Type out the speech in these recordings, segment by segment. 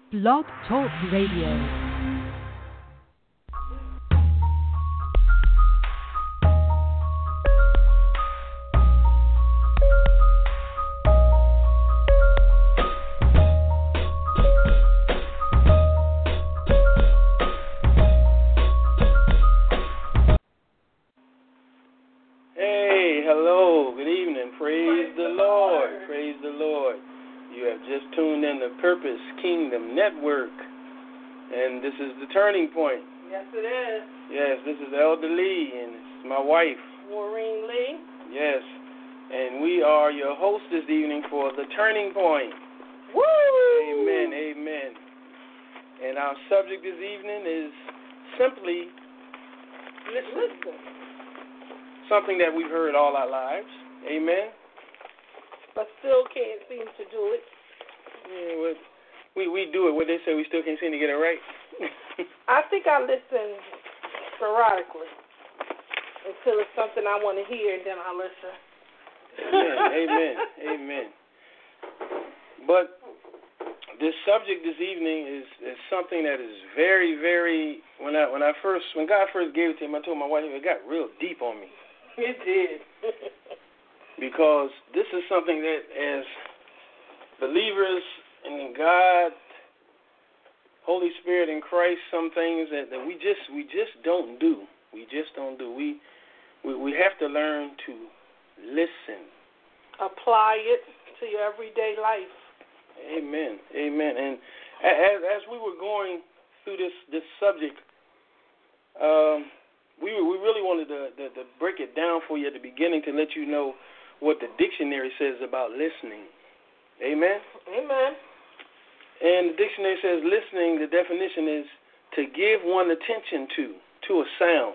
Blog Talk Radio. Purpose Kingdom Network, and this is the Turning Point. Yes, it is. Yes, this is Elder Lee, and it's my wife, Maureen Lee. Yes, and we are your hosts this evening for the Turning Point. Woo! Amen, amen. And our subject this evening is simply listen. Something that we've heard all our lives. Amen. But still can't seem to do it. Yeah, we do it. What they say, we still can't seem to get it right. I think I listen sporadically until it's something I want to hear, and then I listen. Amen, amen. But this subject this evening is something that is very, very. When God first gave it to him, I told my wife it got real deep on me. It did. Because this is something that, as believers in God, Holy Spirit in Christ, some things that we just don't do. We just don't do. We have to learn to listen. Apply it to your everyday life. Amen. Amen. And as we were going through this subject, we really wanted to break it down for you at the beginning to let you know what the dictionary says about listening. Amen? Amen. And the dictionary says listening, the definition is to give one attention to a sound.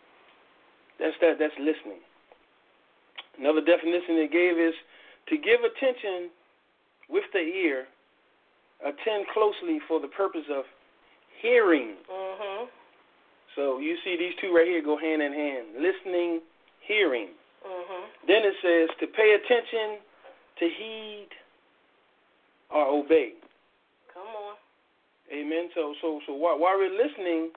That's listening. Another definition they gave is to give attention with the ear, attend closely for the purpose of hearing. Mm-hmm. So you see these two right here go hand in hand, listening, hearing. Mm-hmm. Then it says to pay attention, to heed, or obey. Come on. Amen. So while we're listening,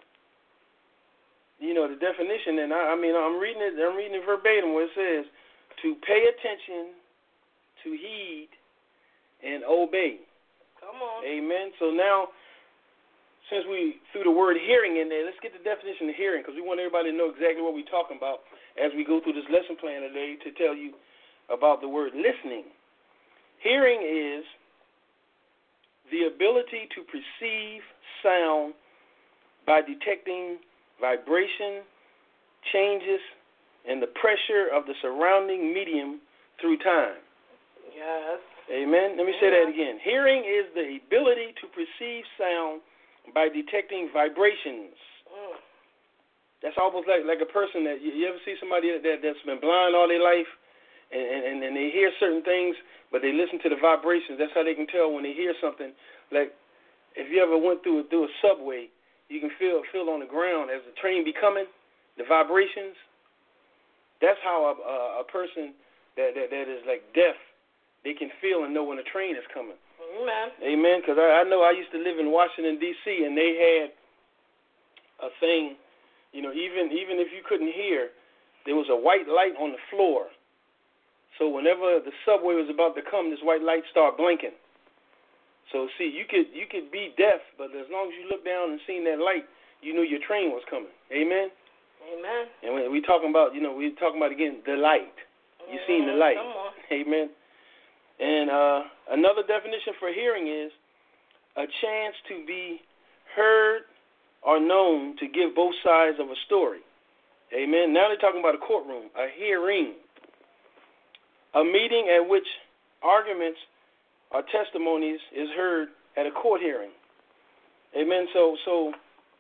the definition, and I'm reading it verbatim where it says to pay attention, to heed, and obey. Come on. Amen. So now, since we threw the word hearing in there, let's get the definition of hearing, because we want everybody to know exactly what we're talking about as we go through this lesson plan today to tell you about the word listening. Hearing is the ability to perceive sound by detecting vibration, changes, and the pressure of the surrounding medium through time. Yes. Amen. Let me say that again. Hearing is the ability to perceive sound by detecting vibrations. That's almost like a person that you ever see somebody that's been blind all their life, and they hear certain things, but they listen to the vibrations. That's how they can tell when they hear something. Like if you ever went through a subway, you can feel on the ground as the train be coming, the vibrations. That's how a person that is like deaf, they can feel and know when a train is coming. Amen. Amen. Because I know I used to live in Washington, D.C., and they had a thing, even if you couldn't hear, there was a white light on the floor. So whenever the subway was about to come, this white light started blinking. So see, you could be deaf, but as long as you look down and seen that light, you knew your train was coming. Amen. Amen. And we talking about, again the light. You seen the light. Come on. Amen. And another definition for hearing is a chance to be heard or known to give both sides of a story. Amen. Now they're talking about a courtroom, a hearing. A meeting at which arguments or testimonies is heard at a court hearing. Amen. So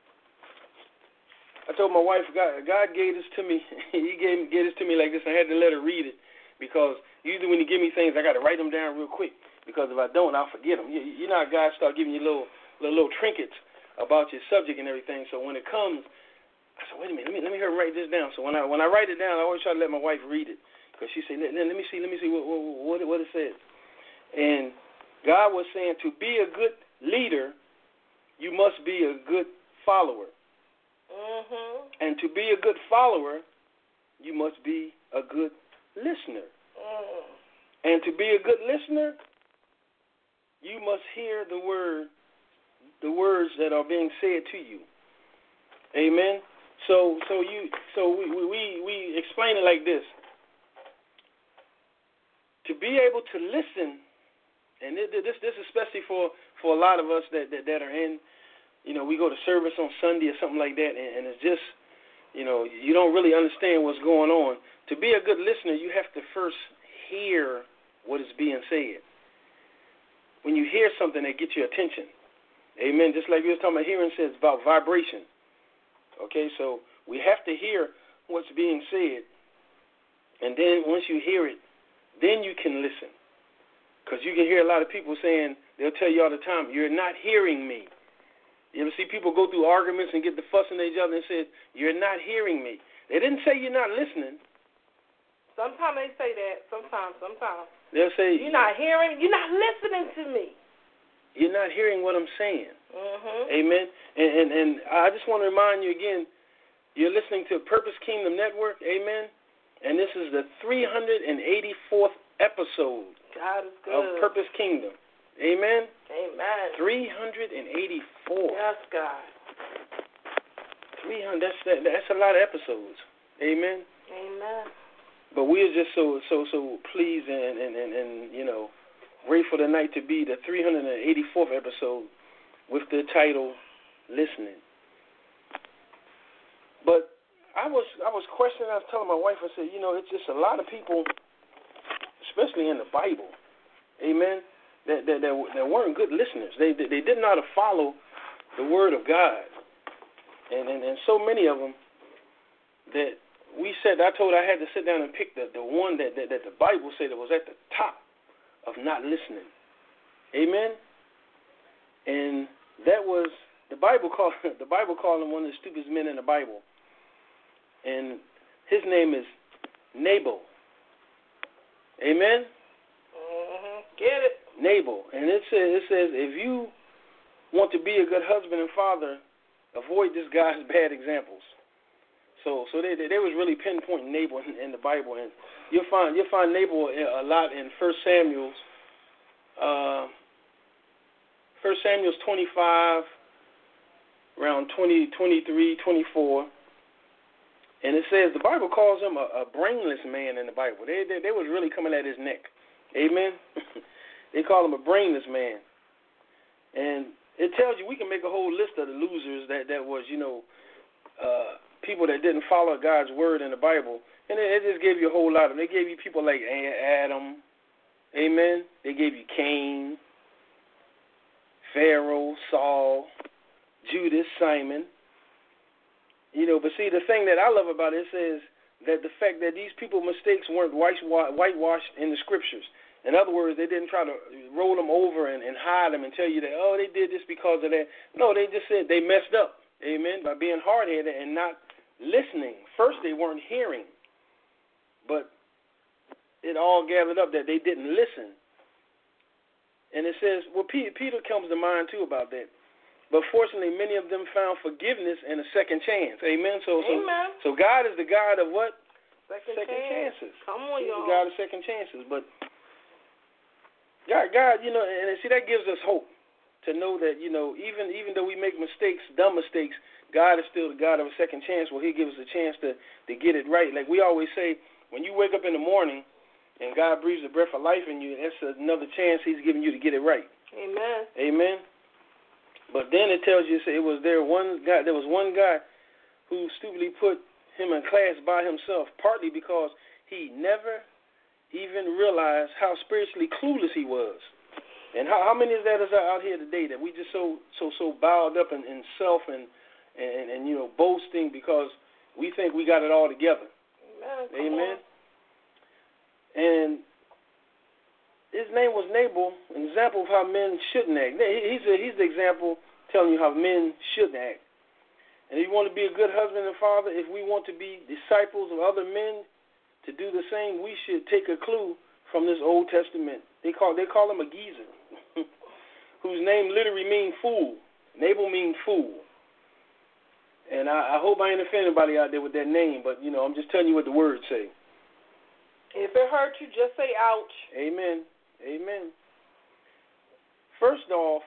I told my wife, God gave this to me. He gave this to me like this. I had to let her read it because usually when He give me things, I got to write them down real quick because if I don't, I'll forget them. You know how God start giving you little trinkets about your subject and everything. So when it comes, I said, wait a minute, let me write this down. So when I write it down, I always try to let my wife read it. Because she said, let me see what it says. And God was saying to be a good leader you must be a good follower. Mm-hmm. And to be a good follower, you must be a good listener. Mm. And to be a good listener, you must hear the words that are being said to you. Amen. So we explain it like this. To be able to listen, and this especially for a lot of us that are in, we go to service on Sunday or something like that, and it's just, you don't really understand what's going on. To be a good listener, you have to first hear what is being said. When you hear something that gets your attention, amen, just like we were talking about hearing, says about vibration. Okay, so we have to hear what's being said, and then once you hear it, then you can listen. Because you can hear a lot of people saying, they'll tell you all the time, you're not hearing me. You ever see people go through arguments and get to fussing at each other and say, you're not hearing me. They didn't say you're not listening. Sometimes they say that. Sometimes. They'll say, you're not listening to me. You're not hearing what I'm saying. Mm-hmm. Amen. And I just want to remind you again, you're listening to Purpose Kingdom Network. Amen. And this is the 384th episode of Purpose Kingdom. Amen. Amen. 384. Yes, God. 300. That's a lot of episodes. Amen. Amen. But we are just so pleased and grateful tonight to be the 384th episode with the title Listening. But I was questioning. I was telling my wife. I said, it's just a lot of people, especially in the Bible, amen, that weren't good listeners. They didn't know how to follow the Word of God, and so many of them that I told her I had to sit down and pick the one that the Bible said that was at the top of not listening, amen. And that was the Bible called him one of the stupidest men in the Bible. And his name is Nabal. Amen? Mm-hmm. Get it. Nabal. And it says, if you want to be a good husband and father, avoid this guy's bad examples. So they was really pinpointing Nabal in the Bible. And you'll find Nabal a lot in 1 Samuel 25, around 20, 23, 24. And it says the Bible calls him a brainless man in the Bible. They was really coming at his neck. Amen? They call him a brainless man. And it tells you we can make a whole list of the losers that was, people that didn't follow God's word in the Bible. And it just gave you a whole lot of them. They gave you people like Adam. Amen? They gave you Cain, Pharaoh, Saul, Judas, Simon. But see, the thing that I love about it says that the fact that these people's mistakes weren't whitewashed in the scriptures. In other words, they didn't try to roll them over and hide them and tell you that, they did this because of that. No, they just said they messed up, amen, by being hard-headed and not listening. First, they weren't hearing, but it all gathered up that they didn't listen. And it says, Peter comes to mind, too, about that. But fortunately, many of them found forgiveness and a second chance. Amen. So God is the God of what? Second chances. Come on, He's y'all. the God of second chances. But God, and see, that gives us hope to know that, even though we make mistakes, dumb mistakes, God is still the God of a second chance where He gives us a chance to get it right. Like we always say, when you wake up in the morning and God breathes the breath of life in you, that's another chance He's giving you to get it right. Amen. Amen. But then it tells you, there was one guy who stupidly put him in class by himself, partly because he never even realized how spiritually clueless he was. And how many of that is out here today that we just so bowed up in self and boasting because we think we got it all together. Amen. And his name was Nabal, an example of how men shouldn't act. He's the example telling you how men shouldn't act. And if you want to be a good husband and father, if we want to be disciples of other men to do the same, we should take a clue from this Old Testament. They call him a geezer, whose name literally means fool. Nabal means fool. And I hope I ain't offend anybody out there with that name, but, I'm just telling you what the words say. If it hurts you, just say ouch. Amen. Amen. First off,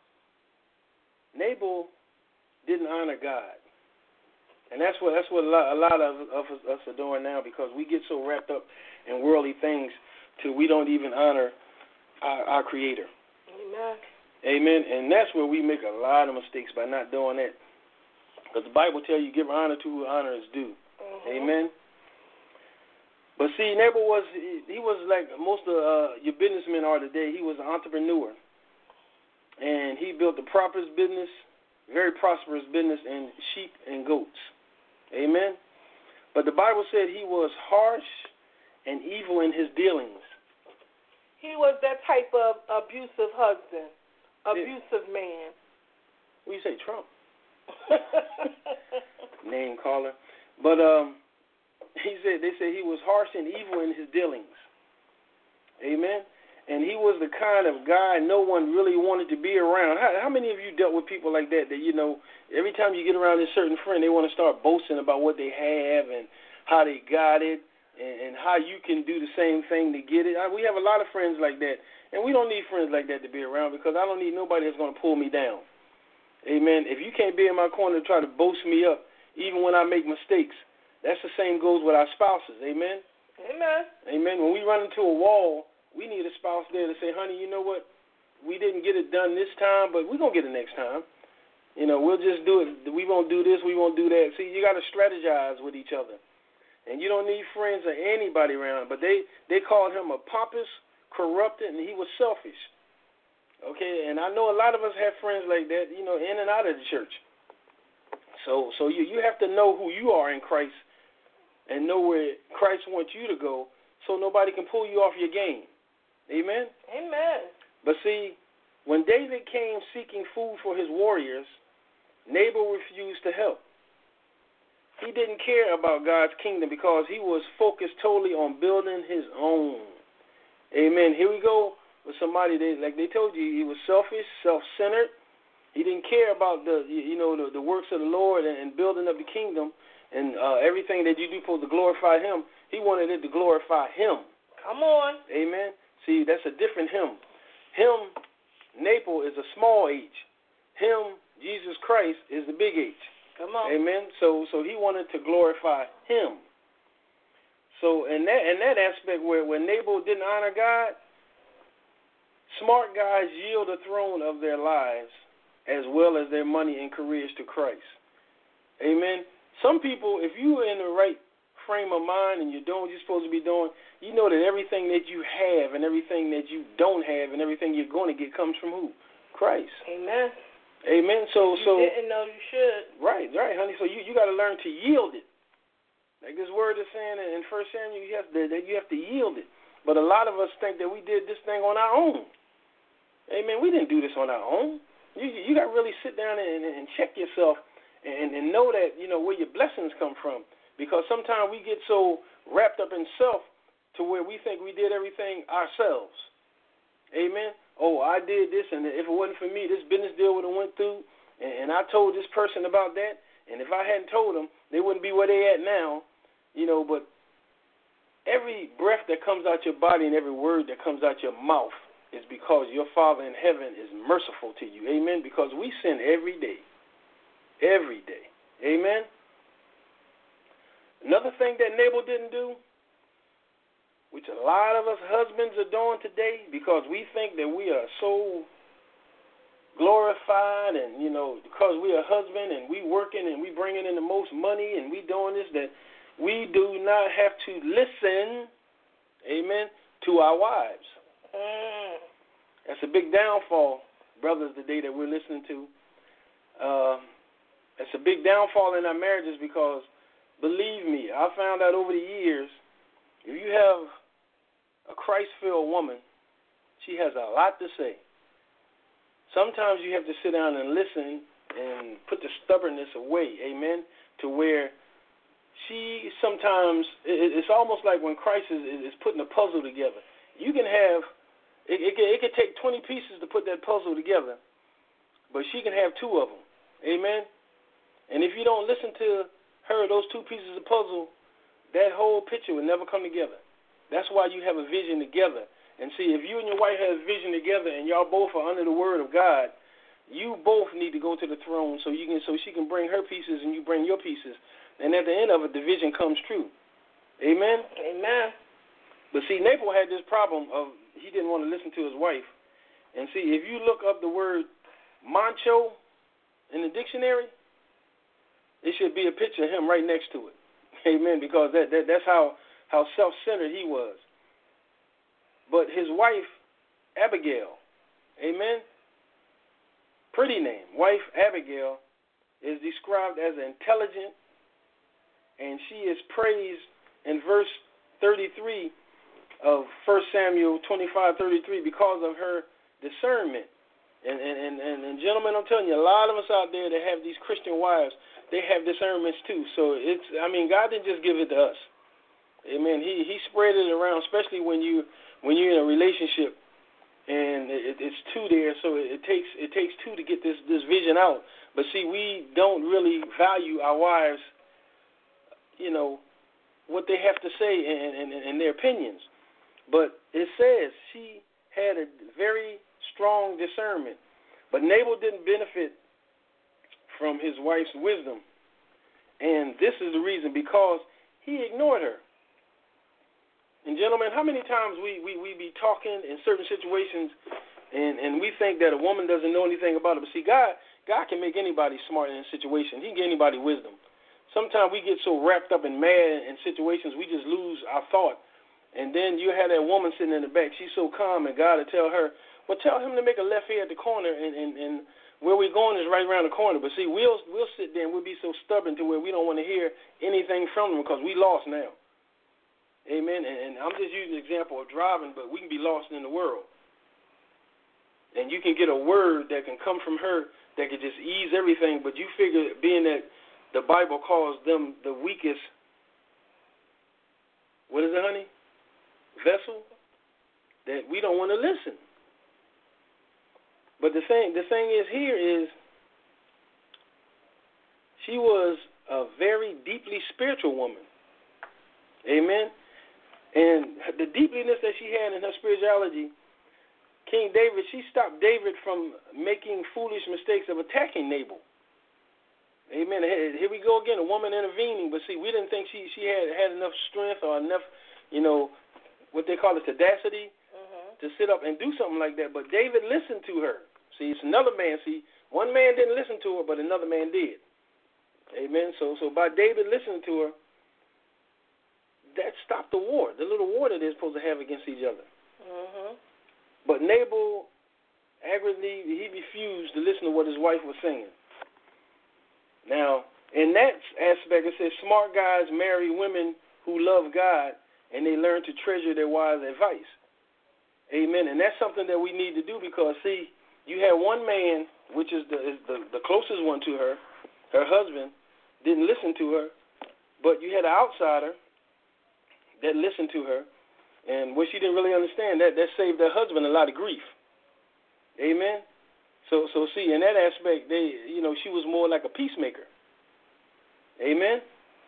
Nabal didn't honor God. And that's what a lot of us are doing now, because we get so wrapped up in worldly things till we don't even honor our Creator. Amen. Amen. And that's where we make a lot of mistakes by not doing that. Because the Bible tells you, give honor to who honor is due. Mm-hmm. Amen. But see, Nabal was like most of your businessmen are today. He was an entrepreneur. And he built the properest business, very prosperous business in sheep and goats. Amen. But the Bible said he was harsh and evil in his dealings. He was that type of abusive husband, abusive man. What do you say, Trump? Name caller. But they said he was harsh and evil in his dealings. Amen. And he was the kind of guy no one really wanted to be around. How many of you dealt with people like that every time you get around a certain friend, they want to start boasting about what they have and how they got it and how you can do the same thing to get it? We have a lot of friends like that, and we don't need friends like that to be around, because I don't need nobody that's going to pull me down. Amen. If you can't be in my corner to try to boast me up, even when I make mistakes, that's the same goes with our spouses. Amen. Amen. Amen. When we run into a wall, we need a spouse there to say, honey, you know what? We didn't get it done this time, but we're going to get it next time. We'll just do it. We won't do this. We won't do that. See, you got to strategize with each other. And you don't need friends or anybody around. But they called him a pompous, corrupted, and he was selfish. Okay, and I know a lot of us have friends like that, in and out of the church. So you have to know who you are in Christ and know where Christ wants you to go, so nobody can pull you off your game. Amen? Amen. But see, when David came seeking food for his warriors, Nabal refused to help. He didn't care about God's kingdom because he was focused totally on building his own. Amen. Here we go with somebody, like they told you, he was selfish, self-centered. He didn't care about the works of the Lord and building up the kingdom and everything that you do supposed to glorify him. He wanted it to glorify him. Come on. Amen. See, that's a different him. Him, Nabal, is a small H. Him, Jesus Christ, is the big H. Come on. Amen. So he wanted to glorify him. So in that aspect where Nabal didn't honor God, smart guys yield the throne of their lives as well as their money and careers to Christ. Amen. Some people, if you're in the right frame of mind and you're doing what you're supposed to be doing, you know that everything that you have and everything that you don't have and everything you're going to get comes from who? Christ. Amen. Amen. So you didn't know you should. Right, honey. So you got to learn to yield it. Like this word is saying in 1 Samuel, you have to yield it. But a lot of us think that we did this thing on our own. Amen. We didn't do this on our own. You got to really sit down and check yourself and know that, where your blessings come from. Because sometimes we get so wrapped up in self to where we think we did everything ourselves. Amen. Oh, I did this, and if it wasn't for me, this business deal would have went through, and I told this person about that, and if I hadn't told them, they wouldn't be where they at now. But every breath that comes out your body and every word that comes out your mouth is because your Father in heaven is merciful to you. Amen. Because we sin every day. Every day. Amen. Another thing that Nabal didn't do, which a lot of us husbands are doing today, because we think that we are so glorified and, because we are husband and we working and we bringing in the most money and we doing this, that we do not have to listen, amen, to our wives. That's a big downfall, brothers, today that we're listening to. That's a big downfall in our marriages because, believe me, I found out over the years, if you have a Christ-filled woman, she has a lot to say. Sometimes you have to sit down and listen and put the stubbornness away, amen, to where she sometimes, it's almost like when Christ is putting a puzzle together. You can have, it could take 20 pieces to put that puzzle together, but but she can have two of them. Amen? And if you don't listen to her, those two pieces of puzzle, that whole picture will never come together. That's why you have a vision together. And see, if you and your wife have a vision together and y'all both are under the word of God, you both need to go to the throne so she can bring her pieces and you bring your pieces. And at the end of it, the vision comes true. Amen? Amen. But see, Nabal had this problem of he didn't want to listen to his wife. And see, if you look up the word macho in the dictionary, it should be a picture of him right next to it. Amen, because that's how self-centered he was. But his wife, Abigail, amen, pretty name, wife Abigail, is described as intelligent, and she is praised in verse 33 of 1 Samuel 25:33 because of her discernment. And gentlemen, I'm telling you, a lot of us out there that have these Christian wives, they have discernments too. So God didn't just give it to us. Amen. He spread it around, especially when you're in a relationship and it's two there. So it takes two to get this vision out. But see, we don't really value our wives, what they have to say and their opinions. But it says she had a very strong discernment. But Nabal didn't benefit from his wife's wisdom. And this is the reason, because he ignored her. And gentlemen, how many times we be talking in certain situations and we think that a woman doesn't know anything about it. But see, God can make anybody smart in a situation. He can give anybody wisdom. Sometimes we get so wrapped up and mad in situations we just lose our thought. And then you have that woman sitting in the back. She's so calm, and God will tell her, well, tell him to make a left here at the corner, and where we're going is right around the corner. But see, we'll sit there and we'll be so stubborn to where we don't want to hear anything from them because we lost now. Amen. And I'm just using an example of driving, but we can be lost in the world. And you can get a word that can come from her that could just ease everything, but you figure, being that the Bible calls them the weakest, what is it, honey? Vessel, that we don't want to listen. But the thing is here is she was a very deeply spiritual woman. Amen. And the deepliness that she had in her spirituality, King David, she stopped David from making foolish mistakes of attacking Nabal. Amen. Here we go again, a woman intervening. But see, we didn't think she had enough strength or enough, what they call it, audacity to sit up and do something like that. But David listened to her. See, it's another man. See, one man didn't listen to her, but another man did. Amen. So by David listening to her, that stopped the war, the little war that they're supposed to have against each other. But Nabal, arrogantly, he refused to listen to what his wife was saying. Now, in that aspect, it says smart guys marry women who love God, and they learn to treasure their wives' advice. Amen. And that's something that we need to do because, see, you had one man, which is the closest one to her, her husband, didn't listen to her, but you had an outsider that listened to her, and what she didn't really understand, that saved her husband a lot of grief. Amen. So see, in that aspect, she was more like a peacemaker. Amen.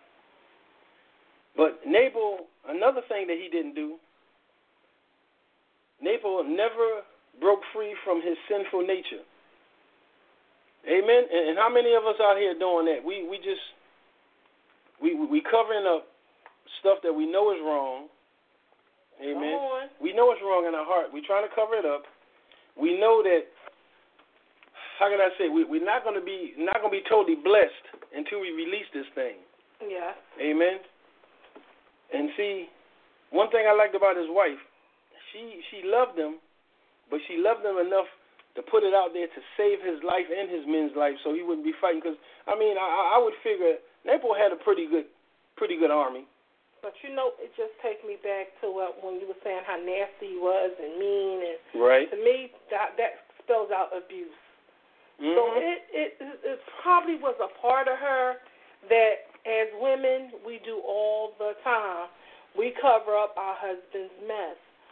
But Nabal, another thing that he didn't do, Nabal never broke free from his sinful nature. Amen. And how many of us out here doing that? We covering up stuff that we know is wrong. Amen. We know it's wrong in our heart. We're trying to cover it up. We know that. How can I say? We're not going to be totally blessed until we release this thing. Yeah. Amen. And see, one thing I liked about his wife, she loved him, but she loved him enough to put it out there to save his life and his men's life, so he wouldn't be fighting. Because I would figure Nabal had a pretty good army. But it just takes me back to when you were saying how nasty he was and mean, and right. To me that spells out abuse. Mm-hmm. So it probably was a part of her that as women we do all the time. We cover up our husband's mess.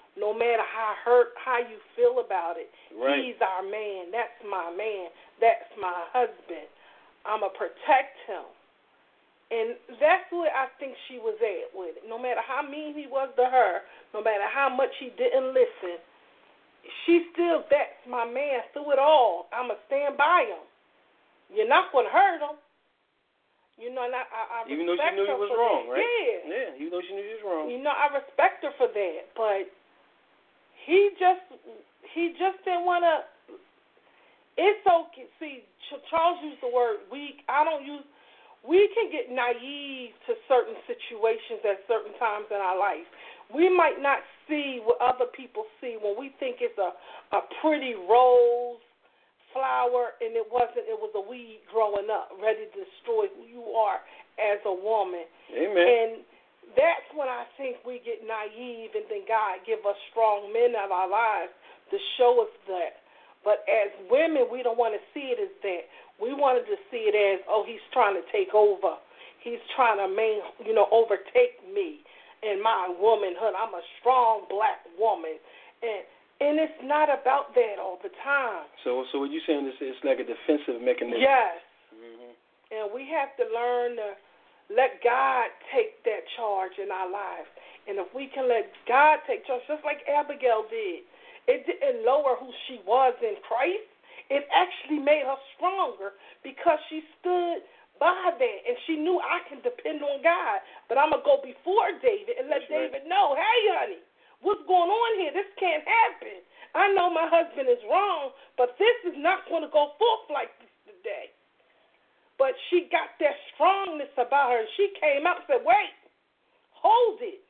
no matter how hurt, how you feel about it. Right. He's our man. That's my man. That's my husband. I'm going to protect him. And that's where I think she was at with it. No matter how mean he was to her, no matter how much he didn't listen, she still, that's my man through it all. I'm going to stand by him. You're not going to hurt him. You know, and I even though she knew he was wrong, right? Yeah, even though she knew he was wrong. You know, I respect her for that, but he just didn't want to. It's okay. See, Charles used the word weak. I don't use. We can get naive to certain situations at certain times in our life. We might not see what other people see when we think it's a pretty rose flower, and it wasn't. It was a weed growing up, ready to destroy who you are as a woman. Amen. And that's when I think we get naive, and then God give us strong men in our lives to show us that. But as women, we don't want to see it as that. We wanted to see it as, oh, he's trying to take over. He's trying to overtake me and my womanhood. I'm a strong black woman, and it's not about that all the time. So what you're saying is it's like a defensive mechanism. Yes. Mm-hmm. And we have to learn to let God take that charge in our lives. And if we can let God take charge, just like Abigail did, it didn't lower who she was in Christ. It actually made her stronger because she stood by that, and she knew I can depend on God. But I'm going to go before David and let David know, hey, honey, what's going on here? This can't happen. I know my husband is wrong, but this is not going to go forth like this today. But she got that strongness about her, and she came up and said, wait, hold it.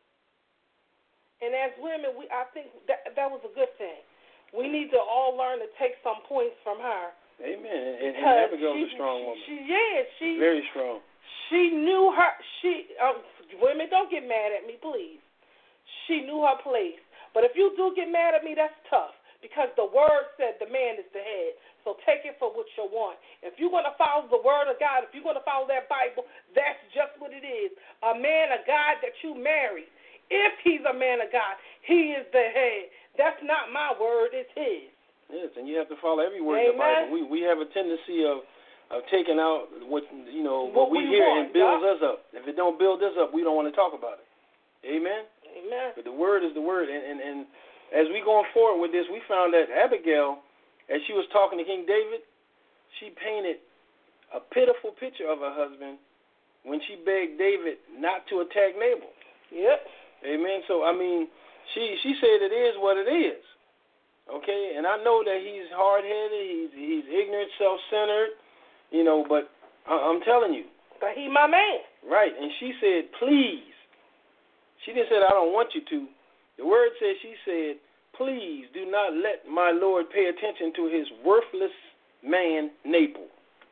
And as women, I think that was a good thing. We need to all learn to take some points from her. Amen. And Abigail's a strong woman. She's very strong. She knew her. Women, don't get mad at me, please. She knew her place. But if you do get mad at me, that's tough, because the word said the man is the head. So take it for what you want. If you're going to follow the word of God, if you're going to follow that Bible, that's just what it is. A man of God that you marry, if he's a man of God, he is the head. That's not my word, it's his. Yes, and you have to follow every word in the Bible. We have a tendency of taking out what we hear and builds us up. If it don't build us up, we don't want to talk about it. Amen? Amen. But the word is the word. And as we going forward with this, we found that Abigail, as she was talking to King David, she painted a pitiful picture of her husband when she begged David not to attack Nabal. Yep. Amen. So, I mean, she said it is what it is. Okay? And I know that he's hard-headed, he's ignorant, self-centered, but I'm telling you. But he my man. Right. And she said, please. She didn't say, I don't want you to. The word says, she said, please do not let my Lord pay attention to his worthless man, Nabal.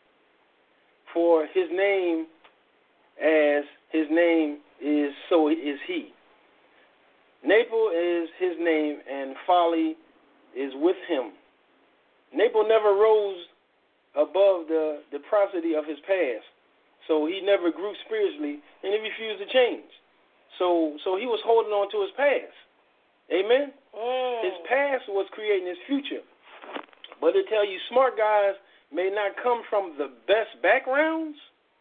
For his name, as his name is, so is he. Nabal is his name, and folly is with him. Nabal never rose above the prosody of his past, so he never grew spiritually, and he refused to change. So he was holding on to his past. Amen? His past was creating his future. But to tell you, smart guys may not come from the best backgrounds,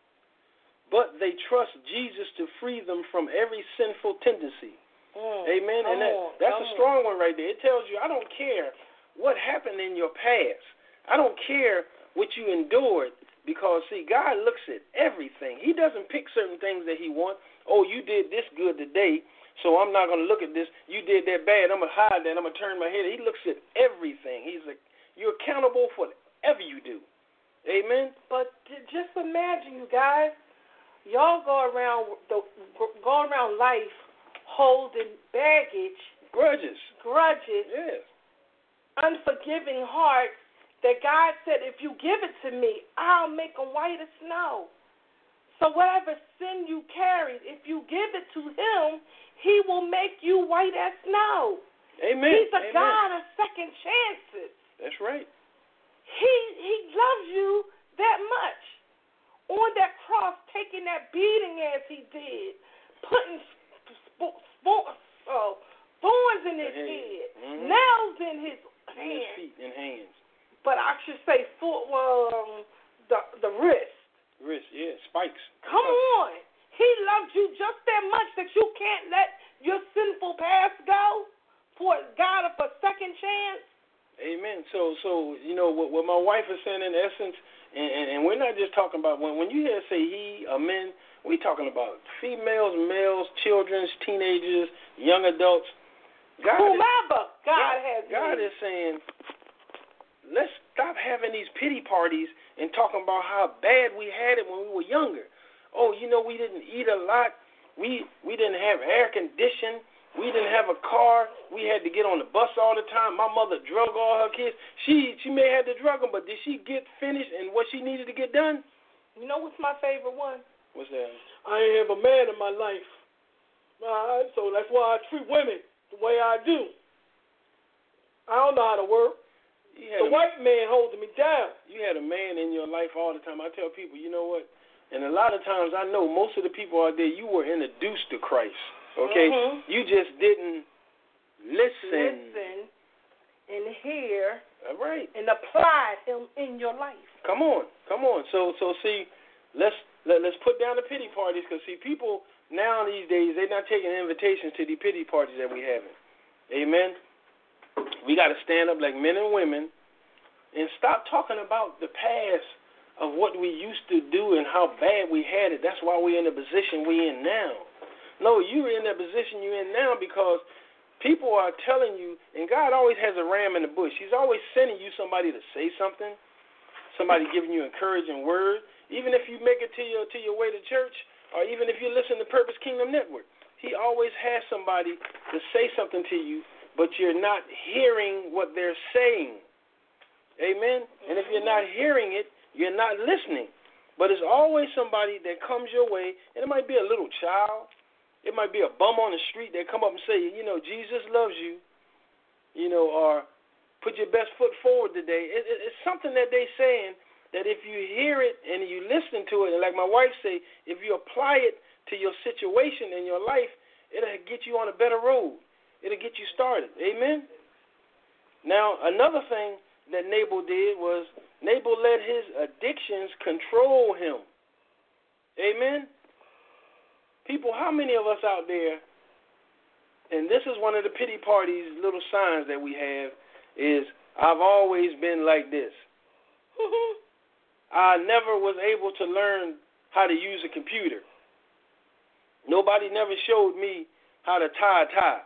but they trust Jesus to free them from every sinful tendency. Amen? And that's a strong one right there. It tells you, I don't care what happened in your past. I don't care what you endured, because, see, God looks at everything. He doesn't pick certain things that he wants. Oh, you did this good today, so I'm not going to look at this. You did that bad. I'm going to hide that. I'm going to turn my head. He looks at everything. He's like, you're accountable for whatever you do. Amen? But just imagine, you guys, y'all go around life holding baggage. Grudges. Yes. Unforgiving hearts that God said, if you give it to me, I'll make them white as snow. So whatever sin you carried, if you give it to him, he will make you white as snow. Amen. He's a God of second chances. That's right. He loves you that much. On that cross, taking that beating as he did, putting thorns in his head. the wrist. Wrist, yeah, spikes. Come on. He loved you just that much that you can't let your sinful past go for God for a second chance. Amen. So you know what my wife is saying in essence, and we're not just talking about when you hear say he or men, we talking about females, males, children, teenagers, young adults. Whomever God is saying, let's stop having these pity parties and talking about how bad we had it when we were younger. Oh, you know, we didn't eat a lot. We didn't have air conditioning. We didn't have a car. We had to get on the bus all the time. My mother drug all her kids. She may have to drug them, but did she get finished and what she needed to get done? You know what's my favorite one? What's that? I ain't have a man in my life. So that's why I treat women the way I do. I don't know how to work. The white man holding me down. You had a man in your life all the time. I tell people, you know what? And a lot of times I know most of the people out there, you were introduced to Christ, okay? Mm-hmm. You just didn't listen and hear right. and apply him in your life. Come on. So see, let's put down the pity parties because, see, people now these days, they're not taking invitations to the pity parties that we having. Amen? We got to stand up like men and women and stop talking about the past of what we used to do and how bad we had it. That's why we're in the position we're in now. No, you're in the position you're in now because people are telling you, and God always has a ram in the bush. He's always sending you somebody to say something, somebody giving you encouraging word. Even if you make it to your way to church, or even if you listen to Purpose Kingdom Network, he always has somebody to say something to you, but you're not hearing what they're saying. Amen? And if you're not hearing it, you're not listening. But it's always somebody that comes your way, and it might be a little child. It might be a bum on the street that come up and say, you know, Jesus loves you, you know, or put your best foot forward today. It's something that they're saying that if you hear it and you listen to it, and like my wife say, if you apply it to your situation in your life, it'll get you on a better road. It'll get you started. Amen? Now, another thing that Nabal did was Nabal let his addictions control him. Amen? People, how many of us out there, and this is one of the pity parties little signs that we have, is I've always been like this. I never was able to learn how to use a computer. Nobody never showed me how to tie a tie.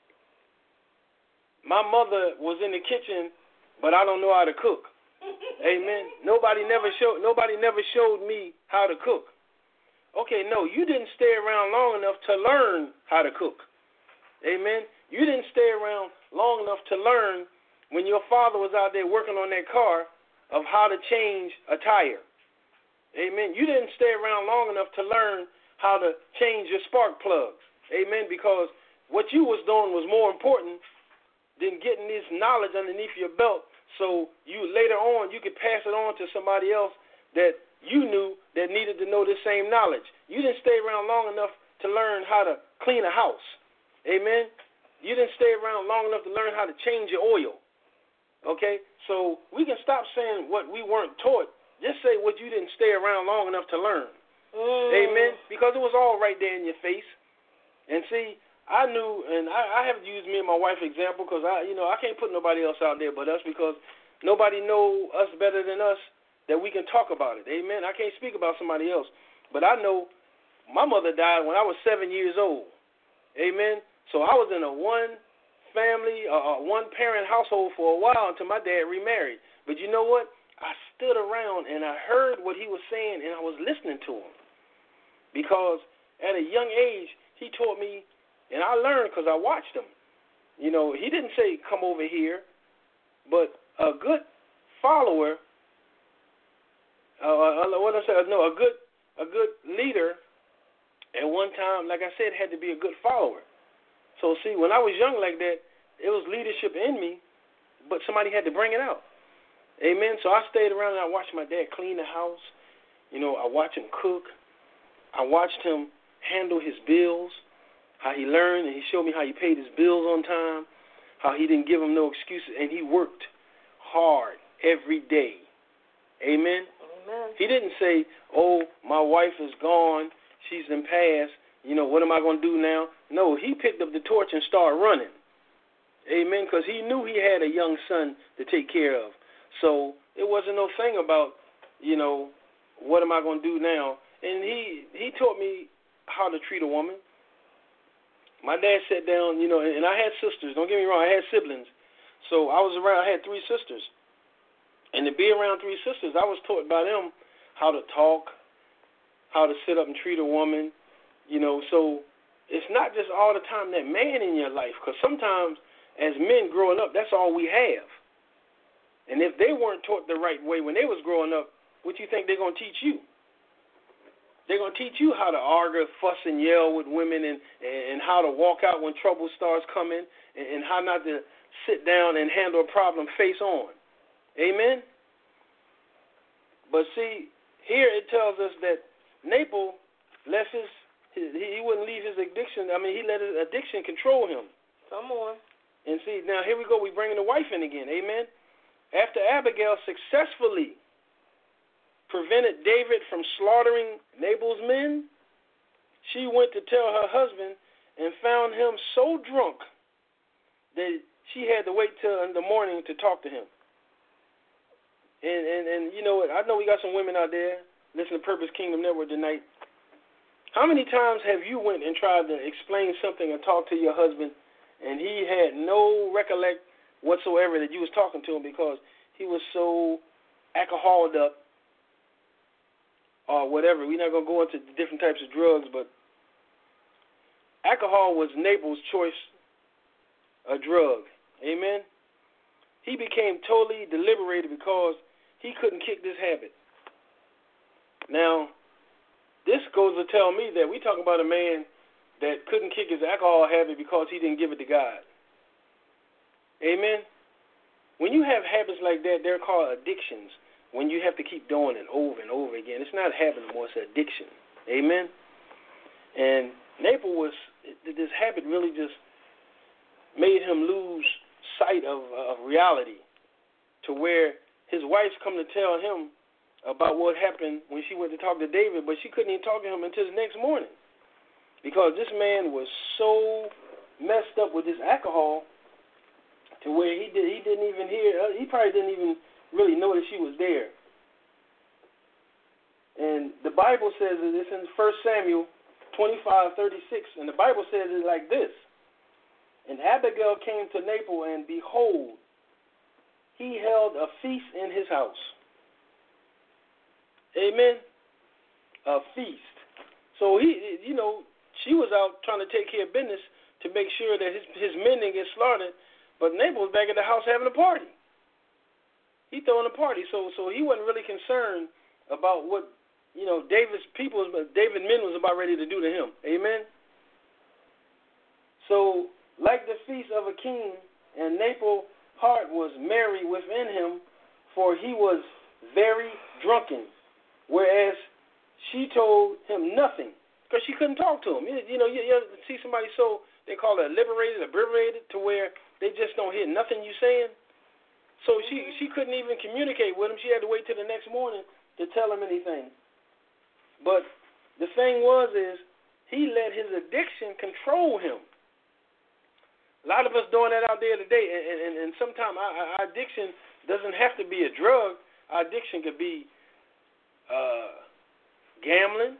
My mother was in the kitchen, but I don't know how to cook. Amen. Nobody never showed me how to cook. Okay, no, you didn't stay around long enough to learn how to cook. Amen. You didn't stay around long enough to learn when your father was out there working on that car of how to change a tire. Amen. You didn't stay around long enough to learn how to change your spark plugs. Amen. Because what you was doing was more important than getting this knowledge underneath your belt, so you later on you could pass it on to somebody else that you knew that needed to know the same knowledge. You didn't stay around long enough to learn how to clean a house. Amen? You didn't stay around long enough to learn how to change your oil. Okay? So we can stop saying what we weren't taught. Just say what you didn't stay around long enough to learn. Amen? Because it was all right there in your face. And see, I knew, and I have used me and my wife example because I can't put nobody else out there but us because nobody know us better than us that we can talk about it. Amen. I can't speak about somebody else, but I know my mother died when I was 7 years old. Amen. So I was in a one-parent household for a while until my dad remarried. But you know what? I stood around and I heard what he was saying and I was listening to him because at a young age he taught me. And I learned because I watched him. You know, he didn't say, come over here. But a good follower, a good leader, at one time, like I said, had to be a good follower. So, see, when I was young like that, it was leadership in me, but somebody had to bring it out. Amen. So I stayed around and I watched my dad clean the house. You know, I watched him cook. I watched him handle his bills. How he learned, and he showed me how he paid his bills on time, how he didn't give him no excuses, and he worked hard every day. Amen? Amen. He didn't say, oh, my wife is gone. She's in past. What am I going to do now? No, he picked up the torch and started running. Amen, because he knew he had a young son to take care of. So it wasn't no thing about, what am I going to do now? And he taught me how to treat a woman. My dad sat down, and I had sisters. Don't get me wrong, I had siblings. So I had 3 sisters. And to be around 3 sisters, I was taught by them how to talk, how to sit up and treat a woman, So it's not just all the time that man in your life, because sometimes as men growing up, that's all we have. And if they weren't taught the right way when they was growing up, what you think they're going to teach you? They're going to teach you how to argue, fuss, and yell with women and how to walk out when trouble starts coming and how not to sit down and handle a problem face on. Amen? But see, here it tells us that Nabal left he wouldn't leave his addiction. He let his addiction control him. Come on. And see, now here we go. We're bringing the wife in again. Amen? After Abigail successfully prevented David from slaughtering Nabal's men, she went to tell her husband and found him so drunk that she had to wait till in the morning to talk to him. And you know what? I know we got some women out there listening to Purpose Kingdom Network tonight. How many times have you went and tried to explain something or talk to your husband and he had no recollect whatsoever that you was talking to him because he was so alcoholed up or whatever? We're not going to go into different types of drugs, but alcohol was Nabal's choice of drug. Amen? He became totally deliberated because he couldn't kick this habit. Now, this goes to tell me that we talk about a man that couldn't kick his alcohol habit because he didn't give it to God. Amen? When you have habits like that, they're called addictions. When you have to keep doing it over and over again, it's not a habit anymore, it's an addiction. Amen? And this habit really just made him lose sight of reality to where his wife's come to tell him about what happened when she went to talk to David, but she couldn't even talk to him until the next morning because this man was so messed up with his alcohol to where he didn't even hear. He probably didn't even really know that she was there. And the Bible says that it's in 1 Samuel 25:36, and the Bible says it like this. And Abigail came to Nabal, and behold, he held a feast in his house. Amen? A feast. So she was out trying to take care of business to make sure that his men didn't get slaughtered, but Nabal was back at the house having a party. He throwing a party, so he wasn't really concerned about what David's men was about ready to do to him. Amen? So, like the feast of a king, and Nabal's heart was merry within him, for he was very drunken, whereas she told him nothing, because she couldn't talk to him. You ever see somebody so, they call it obliterated, to where they just don't hear nothing you saying? So she couldn't even communicate with him. She had to wait till the next morning to tell him anything. But the thing is he let his addiction control him. A lot of us doing that out there today, and sometimes our addiction doesn't have to be a drug. Our addiction could be gambling.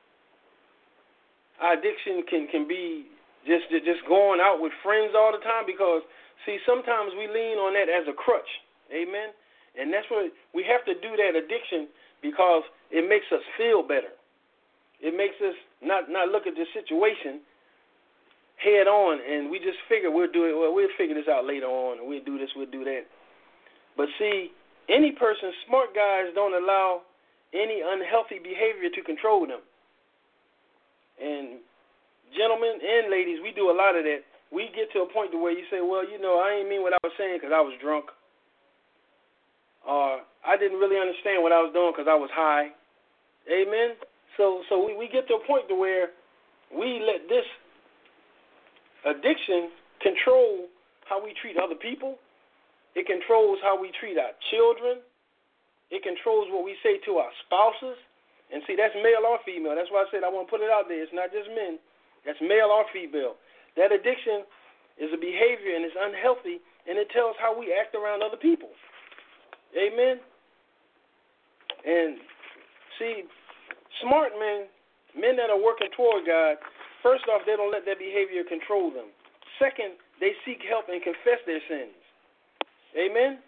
Our addiction can be just going out with friends all the time because, see, sometimes we lean on that as a crutch. Amen? And that's what we have to do, that addiction, because it makes us feel better. It makes us not look at the situation head on, and we just figure we'll figure this out later on, and we'll do this, we'll do that. But see, any person, smart guys don't allow any unhealthy behavior to control them. And gentlemen and ladies, we do a lot of that. We get to a point to where you say, well, I ain't mean what I was saying because I was drunk. Or I didn't really understand what I was doing because I was high. Amen? So we get to a point to where we let this addiction control how we treat other people. It controls how we treat our children. It controls what we say to our spouses. And see, that's male or female. That's why I said I want to put it out there. It's not just men. That's male or female. That addiction is a behavior, and it's unhealthy, and it tells how we act around other people. Amen? And see, smart men that are working toward God, first off, they don't let their behavior control them. Second, they seek help and confess their sins. Amen?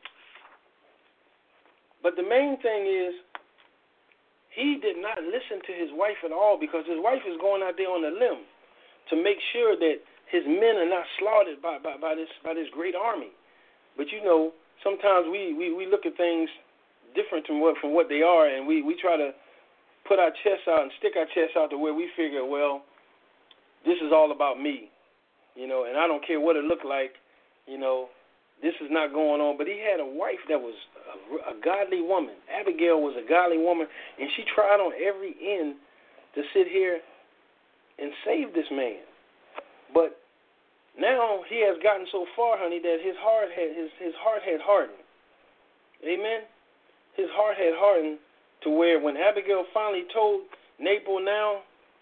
But the main thing is, he did not listen to his wife at all, because his wife is going out there on a limb to make sure that his men are not slaughtered by this great army. But you know, sometimes we look at things different from what they are, and we try to put our chests out and stick our chests out to where we figure, well, this is all about me, you know, and I don't care what it looked like, you know, this is not going on. But he had a wife that was a godly woman. Abigail was a godly woman, and she tried on every end to sit here and save this man. But now he has gotten so far, honey, that his heart had hardened. Amen? His heart had hardened to where when Abigail finally told Nabal now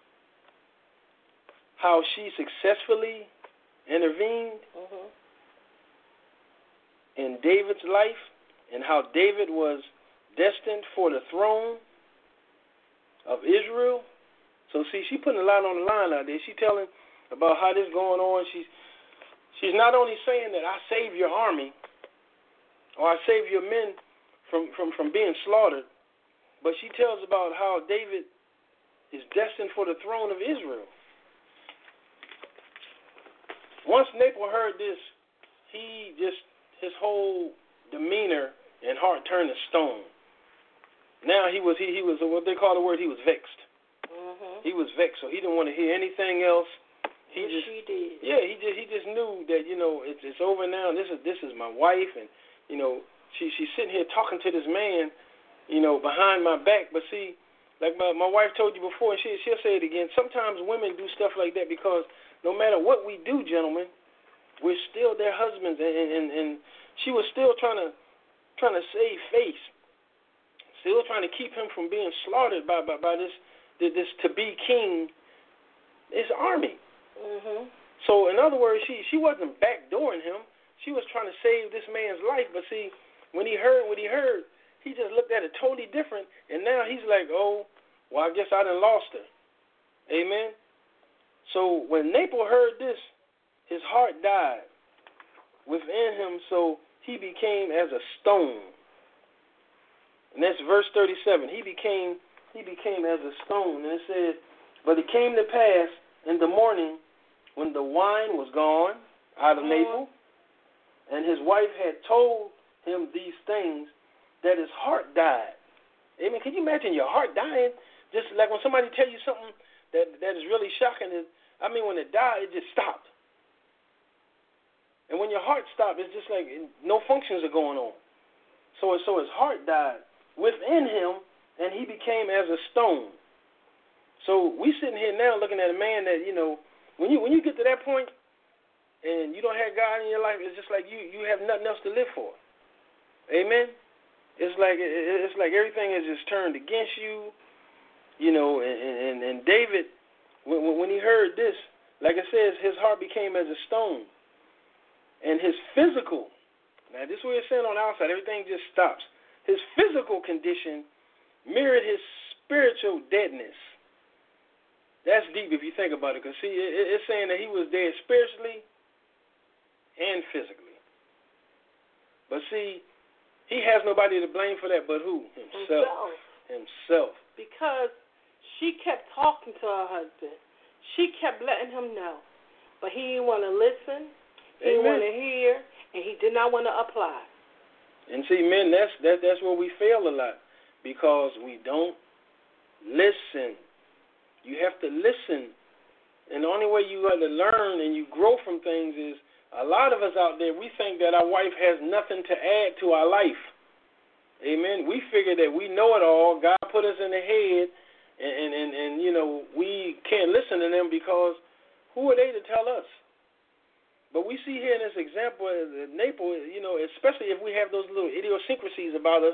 how she successfully intervened in David's life and how David was destined for the throne of Israel. So see, she putting a lot on the line out there. She telling about how this going on. She's not only saying that I save your army or I save your men from being slaughtered, but she tells about how David is destined for the throne of Israel. Once Nabal heard this, his whole demeanor and heart turned to stone. Now he was what they call the word, he was vexed. He was vexed, so he didn't want to hear anything else. He did. Yeah, he just knew that, you know, it's over now. This is my wife, and you know, she's sitting here talking to this man, you know, behind my back. But see, like my wife told you before, and she'll say it again. Sometimes women do stuff like that because no matter what we do, gentlemen, we're still their husbands, and she was still trying to save face, still trying to keep him from being slaughtered by this to-be king, this army. So in other words, she wasn't backdooring him. She was trying to save this man's life. But see, when he heard what he heard, he just looked at it totally different, and now he's like, oh, well, I guess I done lost her. Amen? So when Nabal heard this, his heart died within him, so he became as a stone. And that's verse 37. He became as a stone. And it says, but it came to pass in the morning when the wine was gone out of Nabal, and his wife had told him these things, that his heart died. Amen. Can you imagine your heart dying? Just like when somebody tell you something that is really shocking. When it died, it just stopped. And when your heart stopped, it's just like no functions are going on. So his heart died within him, and he became as a stone. So we sitting here now looking at a man that, you know, when you get to that point and you don't have God in your life, it's just like you have nothing else to live for. Amen? It's like everything is just turned against you, you know, and David, when he heard this, like it says, his heart became as a stone. And his physical, now this is what it's saying on the outside, everything just stops. His physical condition mirrored his spiritual deadness. That's deep if you think about it, because see, it's saying that he was dead spiritually and physically. But see, he has nobody to blame for that but who? Himself. Because she kept talking to her husband. She kept letting him know. But he didn't want to listen. He didn't want to hear. And he did not want to apply. And see, men, that's where we fail a lot. Because we don't listen. You have to listen. And the only way you got to learn and you grow from things is, a lot of us out there, we think that our wife has nothing to add to our life. Amen. We figure that we know it all. God put us in the head, and you know, we can't listen to them because who are they to tell us? But we see here in this example, Nabal, you know, especially if we have those little idiosyncrasies about us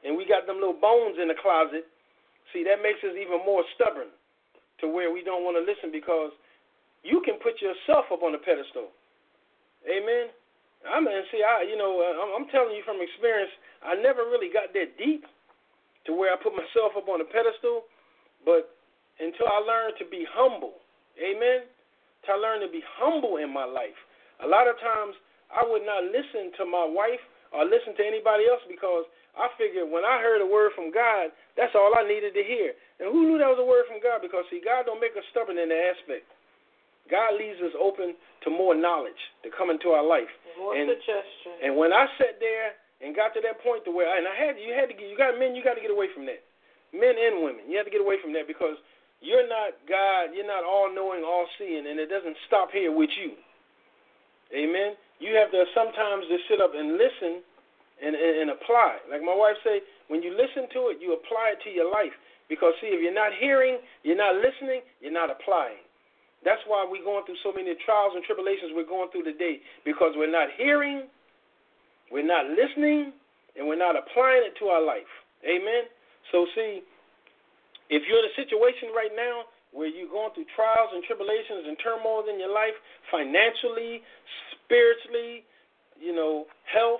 and we got them little bones in the closet, see, that makes us even more stubborn to where we don't want to listen, because you can put yourself up on a pedestal. Amen. I'm telling you from experience, I never really got that deep to where I put myself up on a pedestal, but until I learned to be humble. Amen. Till I learned to be humble in my life. A lot of times I would not listen to my wife or listen to anybody else, because I figured when I heard a word from God, that's all I needed to hear. And who knew that was a word from God? Because, see, God don't make us stubborn in that aspect. God leaves us open to more knowledge to come into our life. More suggestions. And when I sat there and got to that point to where, you got to get away from that. Men and women, you have to get away from that, because you're not God, you're not all-knowing, all-seeing, and it doesn't stop here with you. Amen. You have to sometimes just sit up and listen and apply. Like my wife say, when you listen to it, you apply it to your life. Because, see, if you're not hearing, you're not listening, you're not applying. That's why we're going through so many trials and tribulations we're going through today, because we're not hearing, we're not listening, and we're not applying it to our life. Amen? So, see, if you're in a situation right now where you're going through trials and tribulations and turmoil in your life, financially, spiritually, health,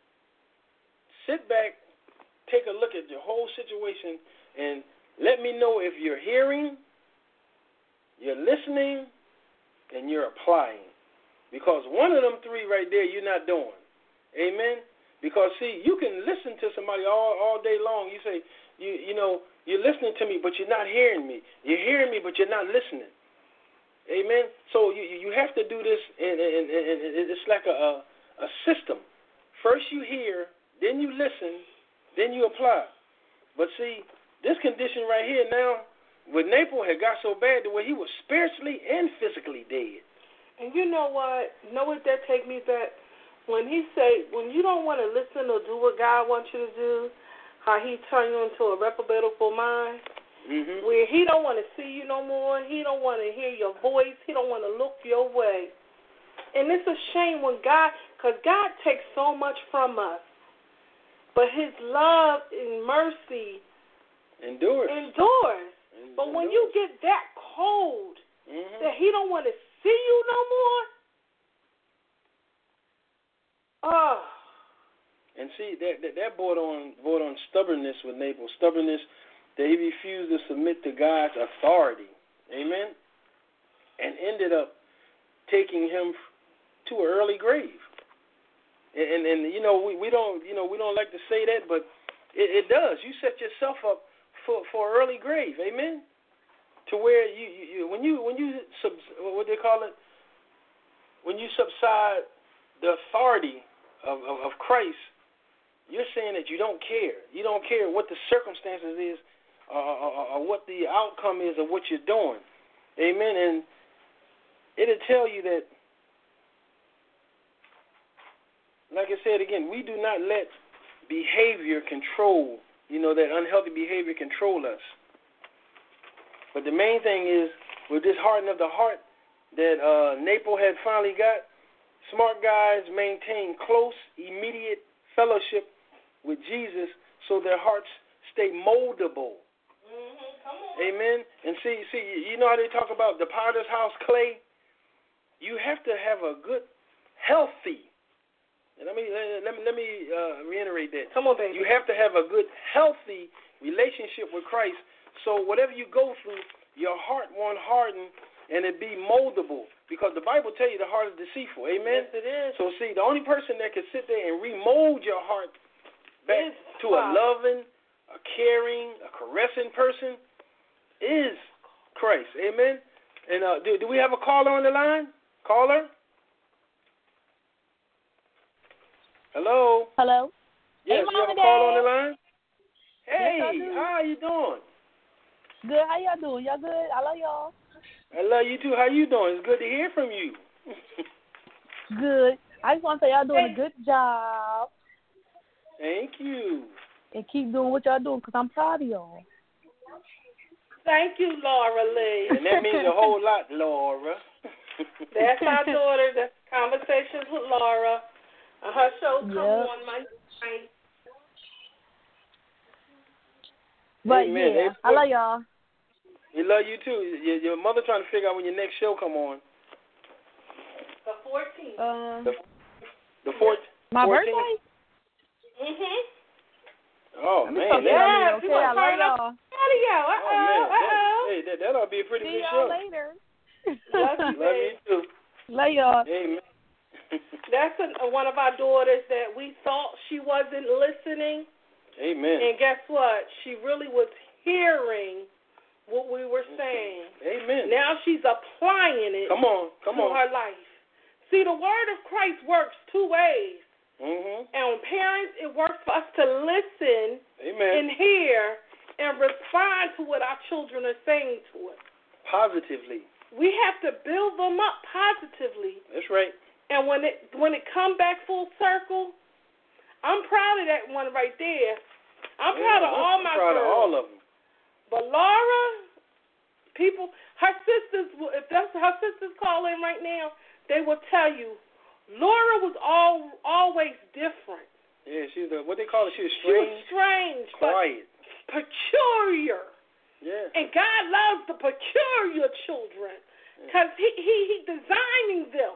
sit back, take a look at your whole situation, and let me know if you're hearing, you're listening, and you're applying. Because one of them three right there you're not doing. Amen? Because, see, you can listen to somebody all day long. You say, you're listening to me, but you're not hearing me. You're hearing me, but you're not listening. Amen? So you have to do this, and it's like a system. First you hear, then you listen, then you apply. But, see, this condition right here now, with Naples had got so bad to where he was spiritually and physically dead. And you know what? That take me back? When he say, when you don't want to listen or do what God wants you to do, how he turn you into a reprobate mind, where he don't want to see you no more, he don't want to hear your voice, he don't want to look your way. And it's a shame when because God takes so much from us, but his love and mercy endures. But when you get that cold that he don't want to see you no more, and see that brought on stubbornness with Naples. Stubbornness that he refused to submit to God's authority. Amen. And ended up taking him to an early grave. And we don't like to say that, but it does. You set yourself up for an early grave. Amen. To where when you what they call it, when you subside the authority of Christ, you're saying that you don't care. You don't care what the circumstances is or what the outcome is of what you're doing. Amen. And it'll tell you that, like I said again, we do not let behavior control, that unhealthy behavior control us. But the main thing is, with this hardening of the heart that Naples had finally got, smart guys maintain close, immediate fellowship with Jesus so their hearts stay moldable. Come on. Amen. And see, you know how they talk about the potter's house clay? You have to have a good, healthy, and let me reiterate that. Come on, baby. You have to have a good, healthy relationship with Christ, so whatever you go through, your heart won't harden and it be moldable. Because the Bible tells you the heart is deceitful. Amen? Yes, it is. So, see, the only person that can sit there and remold your heart back to a loving, a caring, a caressing person is Christ. Amen? And do we have a caller on the line? Caller? Hello? Hello? Yes, hey, you have a Dad. caller on the line? Hey, yes, how you doing? Good. How y'all doing? Y'all good? I love y'all. I love you too. How you doing? It's good to hear from you. Good. I just want to say y'all doing a good job. Thank you. And keep doing what y'all doing because I'm proud of y'all. Thank you, Laura Lee. And that means a whole lot, Laura. That's our daughter. That's Conversations with Laura. Her show comes on Monday night. But Amen. yeah, I love y'all. We love you too. Your mother trying to figure out when your next show come on. The 14th. The 14th. My 14th? birthday? Oh, man. Yeah, okay, I love y'all. Hey, that'll be a pretty See good y'all show. later. Love you too. Love y'all. Amen. That's one of our daughters that we thought she wasn't listening. Amen. And guess what? She really was hearing what we were saying. Amen. Now she's applying it to her life. See, the word of Christ works two ways. Mm-hmm. And parents, it works for us to listen and hear and respond to what our children are saying to us. Positively. We have to build them up positively. That's right. And when it come back full circle, I'm proud of that one right there. I'm proud of all my girls. I'm proud of all of them. But Laura, her sisters, if her sisters call in right now, they will tell you, Laura was always different. Yeah, she was what they call it. She was strange. She was strange, quiet, but peculiar. Yeah. And God loves the peculiar children because He designing them.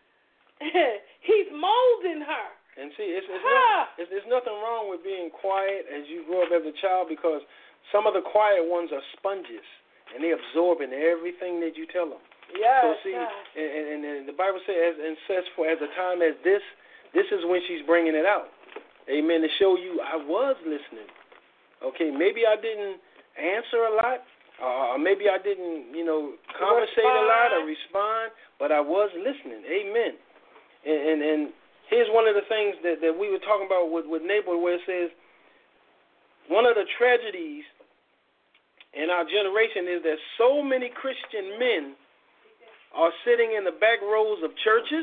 He's molding her. And see, it's nothing wrong with being quiet as you grow up as a child, because some of the quiet ones are sponges and they absorb in everything that you tell them. Yes. So see, and the Bible says, for as a time as this is when she's bringing it out. Amen. To show you I was listening. Okay, maybe I didn't answer a lot, or maybe I didn't, conversate a lot or respond, but I was listening. Amen. And here's one of the things that we were talking about with Neighbor, where it says one of the tragedies in our generation is that so many Christian men are sitting in the back rows of churches,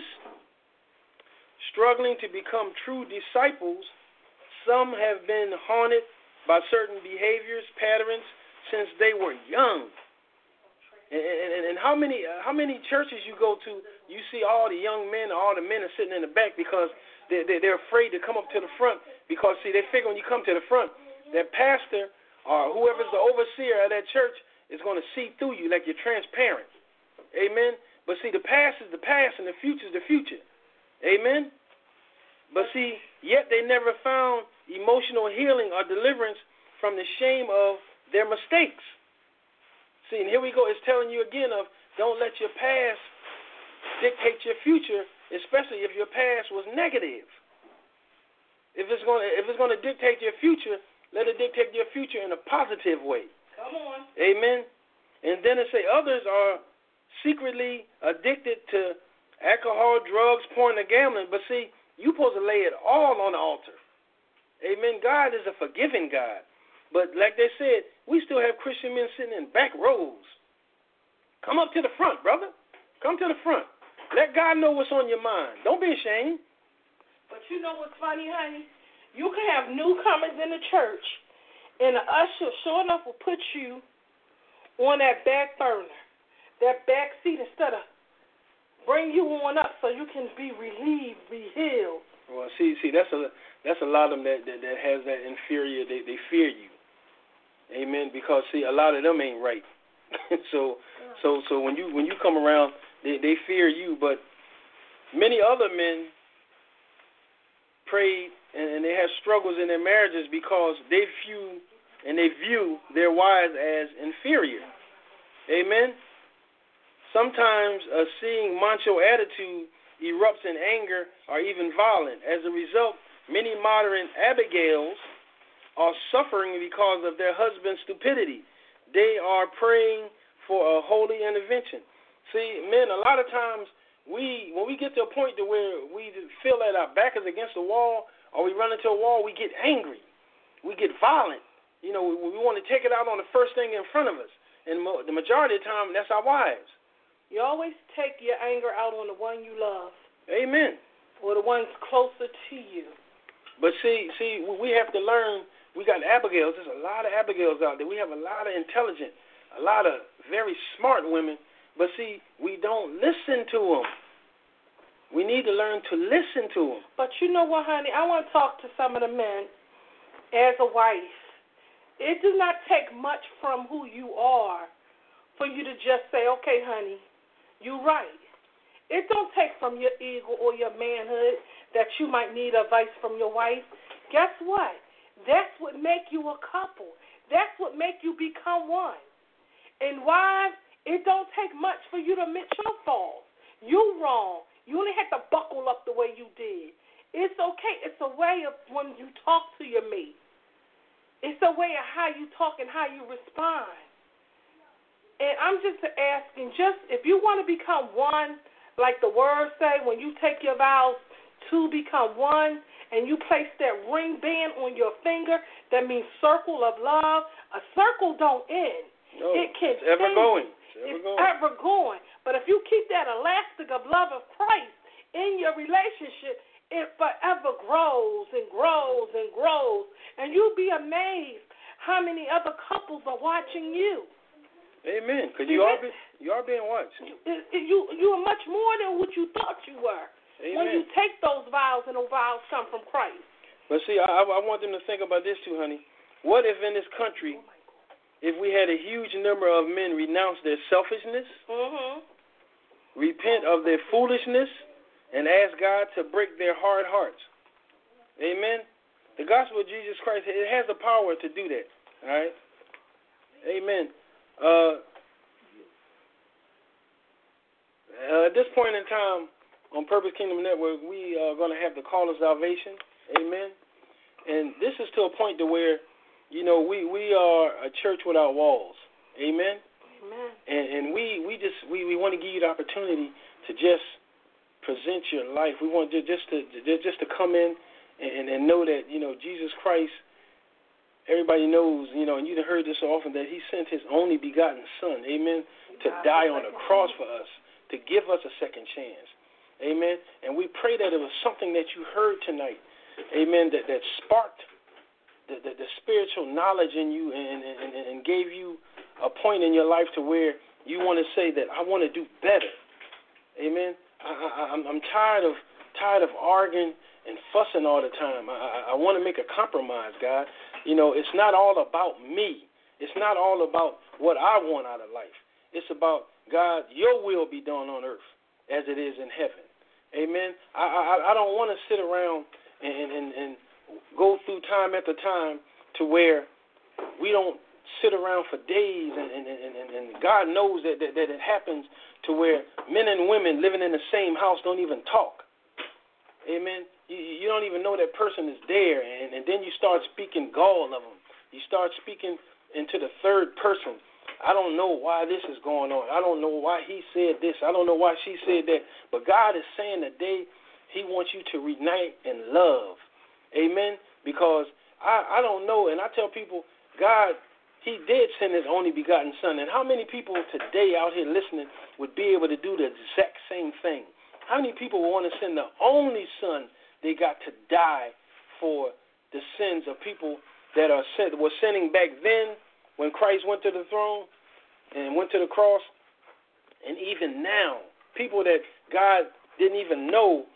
struggling to become true disciples. Some have been haunted by certain behaviors, patterns, since they were young. And how many churches you go to, you see all the young men, all the men are sitting in the back because they're afraid to come up to the front, because, see, they figure when you come to the front, that pastor or whoever's the overseer of that church is going to see through you like you're transparent. Amen? But, see, the past is the past and the future is the future. Amen? But, see, yet they never found emotional healing or deliverance from the shame of their mistakes. See, and here we go. It's telling you again of don't let your past dictate your future, especially if your past was negative. If it's going to dictate your future, let it dictate your future in a positive way. Come on. Amen. And then it say others are secretly addicted to alcohol, drugs, porn, and gambling. But see, you're supposed to lay it all on the altar. Amen. God is a forgiving God. But like they said, we still have Christian men sitting in back rows. Come up to the front, brother. Come to the front. Let God know what's on your mind. Don't be ashamed. But you know what's funny, honey? You can have newcomers in the church, and the usher, sure enough, will put you on that back burner, that back seat, instead of bring you on up so you can be relieved, be healed. Well, see, that's a lot of them that has that inferior. They fear you. Amen. Because see, a lot of them ain't right. so when you come around, they fear you. But many other men prayed and they have struggles in their marriages because they view their wives as inferior. Amen. Sometimes seeing macho attitude erupts in anger or even violence. As a result, many modern Abigails are suffering because of their husband's stupidity. They are praying for a holy intervention. See, men, a lot of times when we get to a point to where we feel that our back is against the wall or we run into a wall, we get angry. We get violent. We want to take it out on the first thing in front of us. And the majority of the time, that's our wives. You always take your anger out on the one you love. Amen. Or the ones closer to you. But see, we have to learn. We got Abigails. There's a lot of Abigails out there. We have a lot of intelligent, a lot of very smart women. But see, we don't listen to them. We need to learn to listen to them. But you know what, honey? I want to talk to some of the men as a wife. It does not take much from who you are for you to just say, okay, honey, you're right. It don't take from your ego or your manhood that you might need advice from your wife. Guess what? That's what make you a couple. That's what make you become one. And wives, it don't take much for you to admit your faults. You wrong. You only had to buckle up the way you did. It's okay. It's a way of when you talk to your mate. It's a way of how you talk and how you respond. And I'm just asking, just if you want to become one, like the words say, when you take your vows to become one, and you place that ring band on your finger, that means circle of love. A circle don't end. No, it can it's ever going. It's ever going. But if you keep that elastic of love of Christ in your relationship, it forever grows and grows and grows. And you'll be amazed how many other couples are watching you. Amen. Because you are being watched. You are much more than what you thought you were. Amen. When you take those vows, and those vows come from Christ. But see, I want them to think about this too, honey. What if in this country, if we had a huge number of men renounce their selfishness, repent of their foolishness, and ask God to break their hard hearts? Amen. The gospel of Jesus Christ, it has the power to do that. All right. Amen. At this point in time, on Purpose Kingdom Network, we are going to have the call of salvation. Amen. And this is to a point to where, we are a church without walls. Amen. Amen. And we want to give you the opportunity to just present your life. We want just to come in and know that, Jesus Christ, everybody knows, and you've heard this so often, that he sent his only begotten son, amen, to die on the cross for us, to give us a second chance. Amen. And we pray that it was something that you heard tonight, amen, that sparked the spiritual knowledge in you and gave you a point in your life to where you want to say that I want to do better. Amen. I'm tired of arguing and fussing all the time. I want to make a compromise, God. It's not all about me. It's not all about what I want out of life. It's about, God, your will be done on earth as it is in heaven. Amen. I don't want to sit around and go through time after time to where we don't sit around for days and God knows that it happens to where men and women living in the same house don't even talk. Amen. You don't even know that person is there, and then you start speaking gall of them. You start speaking into the third person. I don't know why this is going on. I don't know why he said this. I don't know why she said that. But God is saying today he wants you to reunite in love. Amen? Because I don't know, and I tell people, God, he did send his only begotten son. And how many people today out here listening would be able to do the exact same thing? How many people would want to send the only son they got to die for the sins of people that were sinning back then when Christ went to the throne and went to the cross? And even now, people that God didn't even know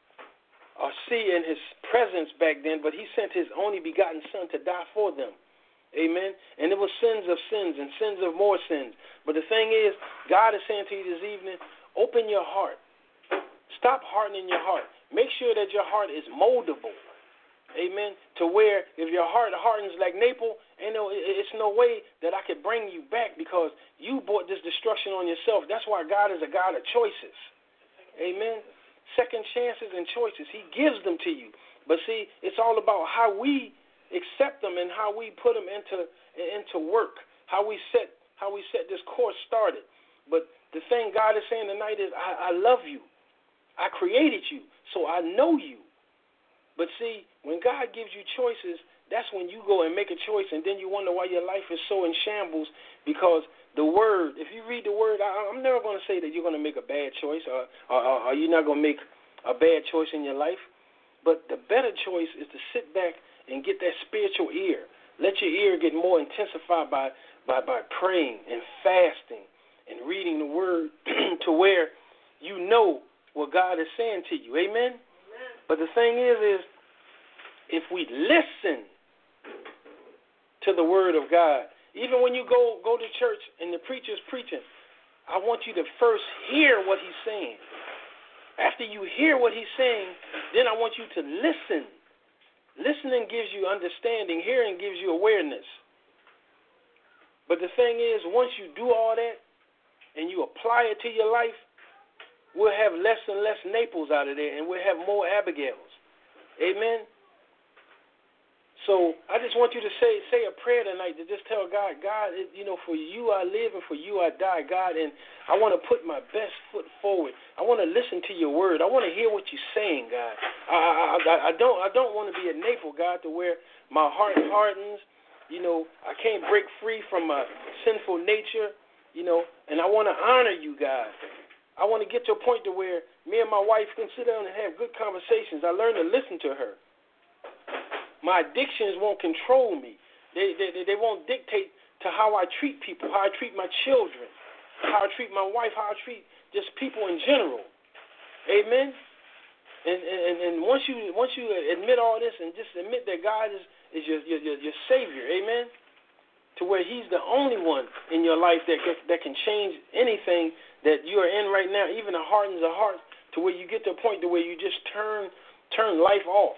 or see in his presence back then, but he sent his only begotten son to die for them. Amen. And it was sins of sins and sins of more sins. But the thing is, God is saying to you this evening, open your heart. Stop hardening your heart. Make sure that your heart is moldable. Amen. To where if your heart hardens like Naples, it's no way that I could bring you back because you brought this destruction on yourself. That's why God is a God of choices. Amen. Second chances and choices. He gives them to you. But see, it's all about how we accept them and how we put them into work. How we set this course started. But the thing God is saying tonight is, I love you. I created you, so I know you. But see, when God gives you choices, that's when you go and make a choice, and then you wonder why your life is so in shambles because the Word, if you read the Word, I'm never going to say that you're going to make a bad choice or you're not going to make a bad choice in your life. But the better choice is to sit back and get that spiritual ear. Let your ear get more intensified by praying and fasting and reading the Word to where you know what God is saying to you. Amen? But the thing is if we listen to the Word of God. Even when you go to church and the preacher's preaching, I want you to first hear what he's saying. After you hear what he's saying, then I want you to listen. Listening gives you understanding. Hearing gives you awareness. But the thing is, once you do all that and you apply it to your life, we'll have less and less Naples out of there, and we'll have more Abigails. Amen? So I just want you to say a prayer tonight to just tell God, for you I live and for you I die, God, and I want to put my best foot forward. I want to listen to your word. I want to hear what you're saying, God. I don't want to be a Naples, God, to where my heart hardens. I can't break free from my sinful nature, and I want to honor you, God. I want to get to a point to where me and my wife can sit down and have good conversations. I learn to listen to her. My addictions won't control me. They won't dictate to how I treat people, how I treat my children, how I treat my wife, how I treat just people in general. Amen? And once you admit all this and just admit that God is your Savior, amen, to where he's the only one in your life that can change anything that you are in right now, even the hardens of heart, to where you get to a point to where you just turn life off.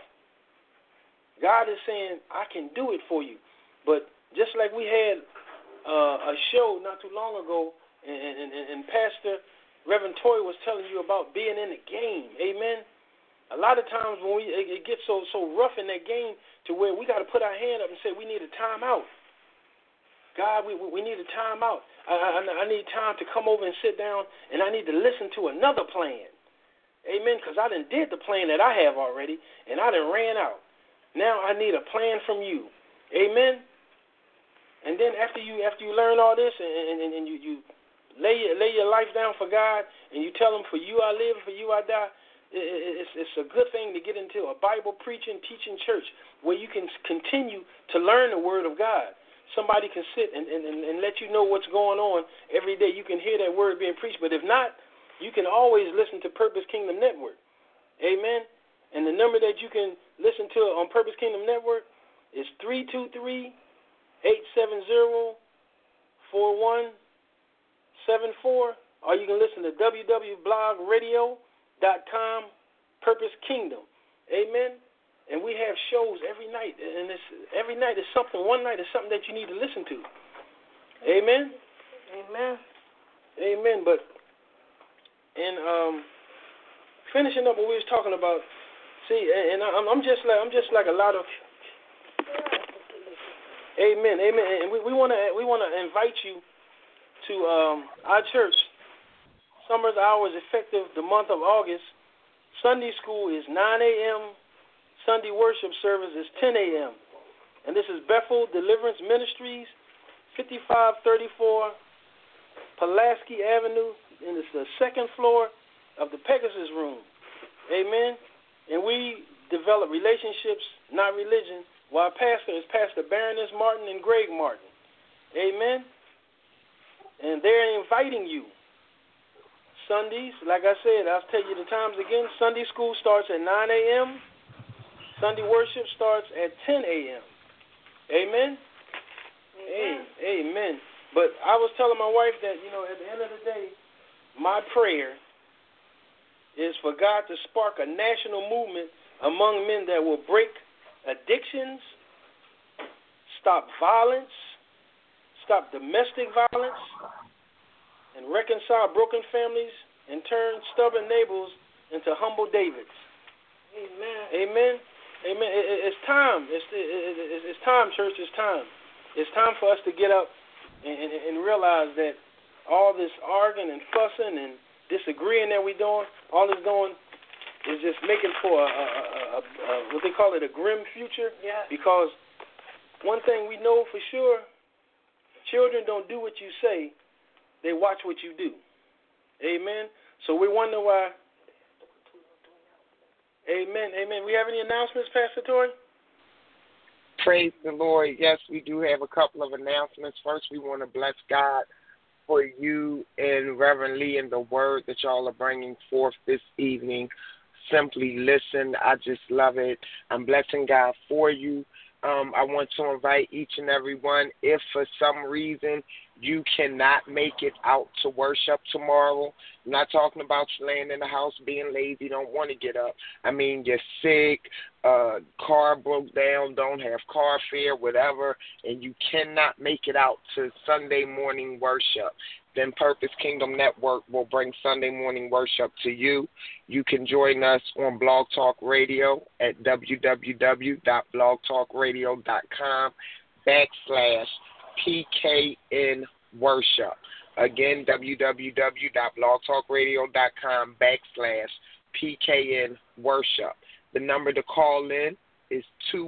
God is saying, I can do it for you. But just like we had a show not too long ago, and Pastor Reverend Toy was telling you about being in the game, amen? A lot of times when it gets so rough in that game to where we got to put our hand up and say, we need a timeout. God, we need a timeout. I need time to come over and sit down, and I need to listen to another plan. Amen, because I done did the plan that I have already, and I done ran out. Now I need a plan from you. Amen? And then after you learn all this and you lay your life down for God and you tell him, for you I live, for you I die, it's a good thing to get into a Bible preaching, teaching church where you can continue to learn the Word of God. Somebody can sit and let you know what's going on every day. You can hear that word being preached. But if not, you can always listen to Purpose Kingdom Network. Amen? And the number that you can listen to on Purpose Kingdom Network is 323-870-4174. Or you can listen to www.blogradio.com, Purpose Kingdom. Amen? And we have shows every night. And every night is something. One night is something that you need to listen to. Amen? Amen. Amen. But, finishing up what we was talking about, see, and I'm just like a lot of, amen. And we want to invite you to our church. Summer's hours effective the month of August. Sunday school is 9 a.m. Sunday worship service is 10 a.m. And this is Bethel Deliverance Ministries, 5534 Pulaski Avenue, and it's the second floor of the Pegasus Room. Amen. And we develop relationships, not religion. While pastor is Pastor Baroness Martin and Greg Martin. Amen. And they're inviting you. Sundays, like I said, I'll tell you the times again. Sunday school starts at 9 a.m. Sunday worship starts at 10 a.m. Amen? Amen. But I was telling my wife that, at the end of the day, my prayer is for God to spark a national movement among men that will break addictions, stop violence, stop domestic violence, and reconcile broken families and turn stubborn neighbors into humble Davids. Amen. Amen. Amen. It's time. It's time, church. It's time. It's time for us to get up and realize that all this arguing and fussing and disagreeing that we're doing, all it's doing is just making for a what they call it, a grim future. Yeah. Because one thing we know for sure, children don't do what you say, they watch what you do. Amen. So we wonder why. Amen. Amen. We have any announcements, Pastor Tori? Praise the Lord. Yes, we do have a couple of announcements. First, we want to bless God for you and Reverend Lee and the word that y'all are bringing forth this evening. Simply listen. I just love it. I'm blessing God for you. I want to invite each and every one, if for some reason you cannot make it out to worship tomorrow, I'm not talking about you laying in the house being lazy, don't want to get up. I mean, you're sick, car broke down, don't have car fare, whatever, and you cannot make it out to Sunday morning worship. Then Purpose Kingdom Network will bring Sunday morning worship to you. You can join us on Blog Talk Radio at www.blogtalkradio.com/PKN Worship. Again, www.blogtalkradio.com/PKN Worship. The number to call in is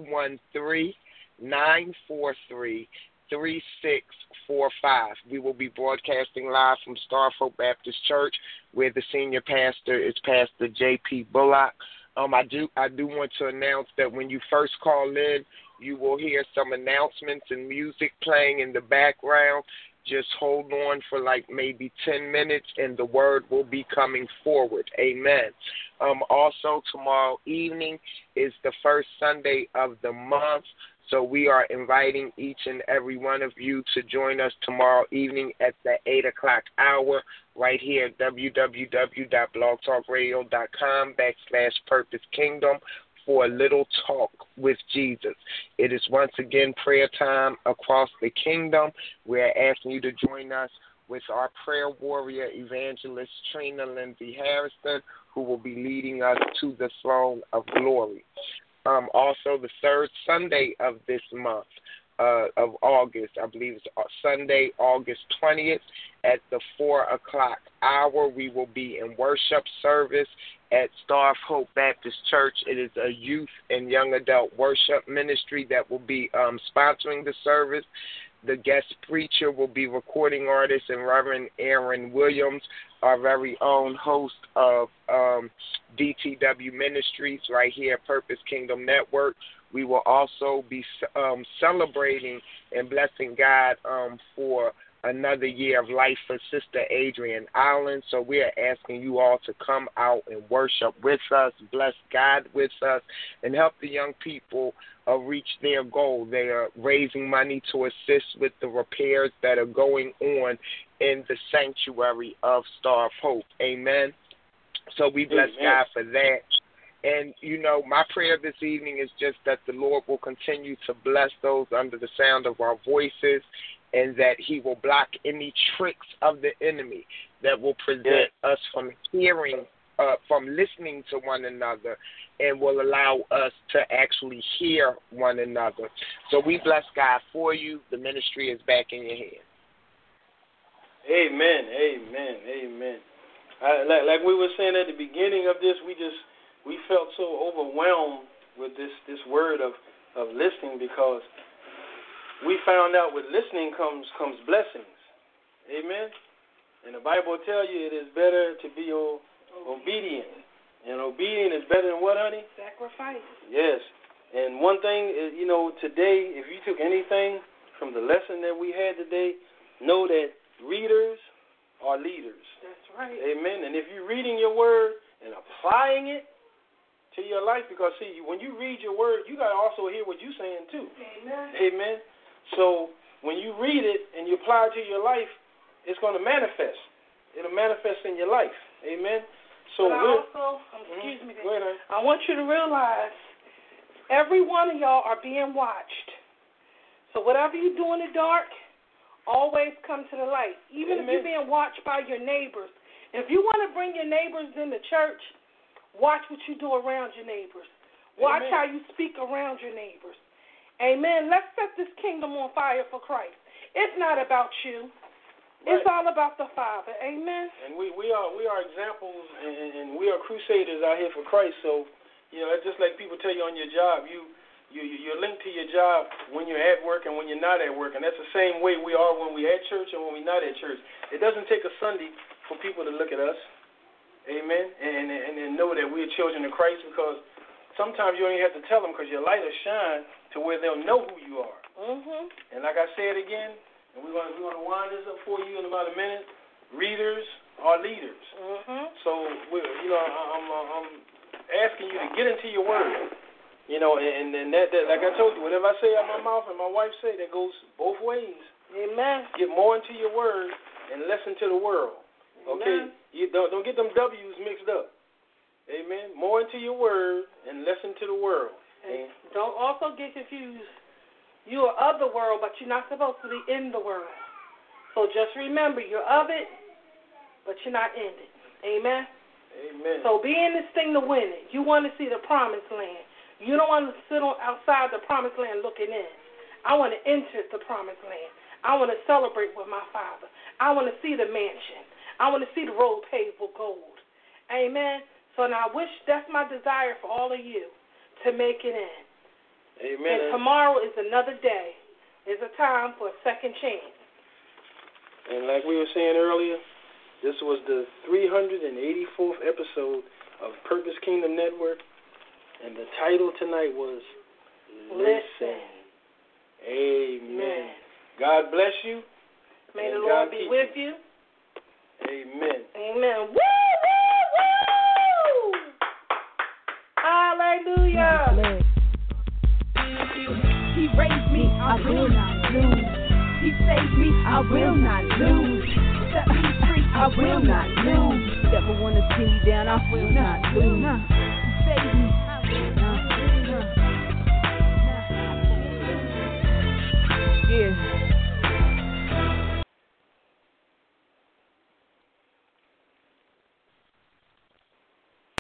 213-943-3645. We will be broadcasting live from Star of Hope Baptist Church, where the senior pastor is Pastor J.P. Bullock. I do want to announce that when you first call in, you will hear some announcements and music playing in the background. Just hold on for like maybe 10 minutes, and the word will be coming forward. Amen. Also, tomorrow evening is the first Sunday of the month. So we are inviting each and every one of you to join us tomorrow evening at the 8 o'clock hour right here at www.blogtalkradio.com/Purpose Kingdom for a little talk with Jesus. It is once again prayer time across the kingdom. We're asking you to join us with our prayer warrior evangelist Trina Lindsay Harrison, who will be leading us to the throne of glory. Also, the third Sunday of this month of August, I believe it's Sunday, August 20th, at the 4 o'clock hour, we will be in worship service at Star of Hope Baptist Church. It is a youth and young adult worship ministry that will be sponsoring the service. The guest preacher will be recording artist and Reverend Aaron Williams, our very own host of DTW Ministries right here at Purpose Kingdom Network. We will also be celebrating and blessing God for another year of life for Sister Adrienne Allen. So we are asking you all to come out and worship with us, bless God with us, and help the young people reach their goal. They are raising money to assist with the repairs that are going on in the sanctuary of Star of Hope. Amen. So we bless God for that. And, you know, my prayer this evening is just that the Lord will continue to bless those under the sound of our voices, and that he will block any tricks of the enemy that will prevent us from hearing, from listening to one another, and will allow us to actually hear one another. So we bless God for you. The ministry is back in your hands. Amen, amen, amen. Like we were saying at the beginning of this, we felt so overwhelmed with this word of listening, because we found out with listening comes blessings. Amen. And the Bible will tell you it is better to be obedient. And obedient is better than what, honey? Sacrifice. Yes. And one thing is, you know, today, if you took anything from the lesson that we had today, know that readers are leaders. That's right. Amen. And if you're reading your word and applying it to your life, because, see, when you read your word, you got to also hear what you're saying, too. Amen. Amen. So when you read it and you apply it to your life, it's going to manifest. It'll manifest in your life. Amen. So but excuse me, go ahead, I want you to realize every one of y'all are being watched. So whatever you do in the dark, always come to the light. Even if you're being watched by your neighbors. If you want to bring your neighbors in the church, watch what you do around your neighbors. Watch how you speak around your neighbors. Amen. Let's set this kingdom on fire for Christ. It's not about you. Right. It's all about the Father. Amen. And we are examples, and we are crusaders out here for Christ. So, you know, it's just like people tell you on your job, you're linked to your job when you're at work and when you're not at work. And that's the same way we are when we're at church and when we're not at church. It doesn't take a Sunday for people to look at us. Amen. And know that we're children of Christ, because sometimes you don't even have to tell them, because your light will shine to where they'll know who you are. Mm-hmm. And like I said again, and we're going to wind this up for you in about a minute, readers are leaders. Mm-hmm. So, I'm asking you to get into your word. You know, and that like I told you, whatever I say out my mouth and my wife say, that goes both ways. Amen. Get more into your word and less into the world. Okay? Amen. You don't get them W's mixed up. Amen. More into your word and less into the world. And don't also get confused. You are of the world, but you're not supposed to be in the world. So just remember, you're of it, but you're not in it. Amen? Amen. So be in this thing to win it. You want to see the promised land. You don't want to sit outside the promised land looking in. I want to enter the promised land. I want to celebrate with my Father. I want to see the mansion. I want to see the road paved with gold. Amen? So now I wish that's my desire for all of you, to make it in. Amen. And tomorrow is another day. It's a time for a second chance. And like we were saying earlier, this was the 384th episode of Purpose Kingdom Network, and the title tonight was Listen. Amen. God bless you. May the Lord be with you. Amen. Amen. Woo, woo, woo! Hallelujah. He raised me, I will not lose. He saved me, I will not lose. Set me free, I will not lose. Never wanna see me down, I will not lose. He saved me.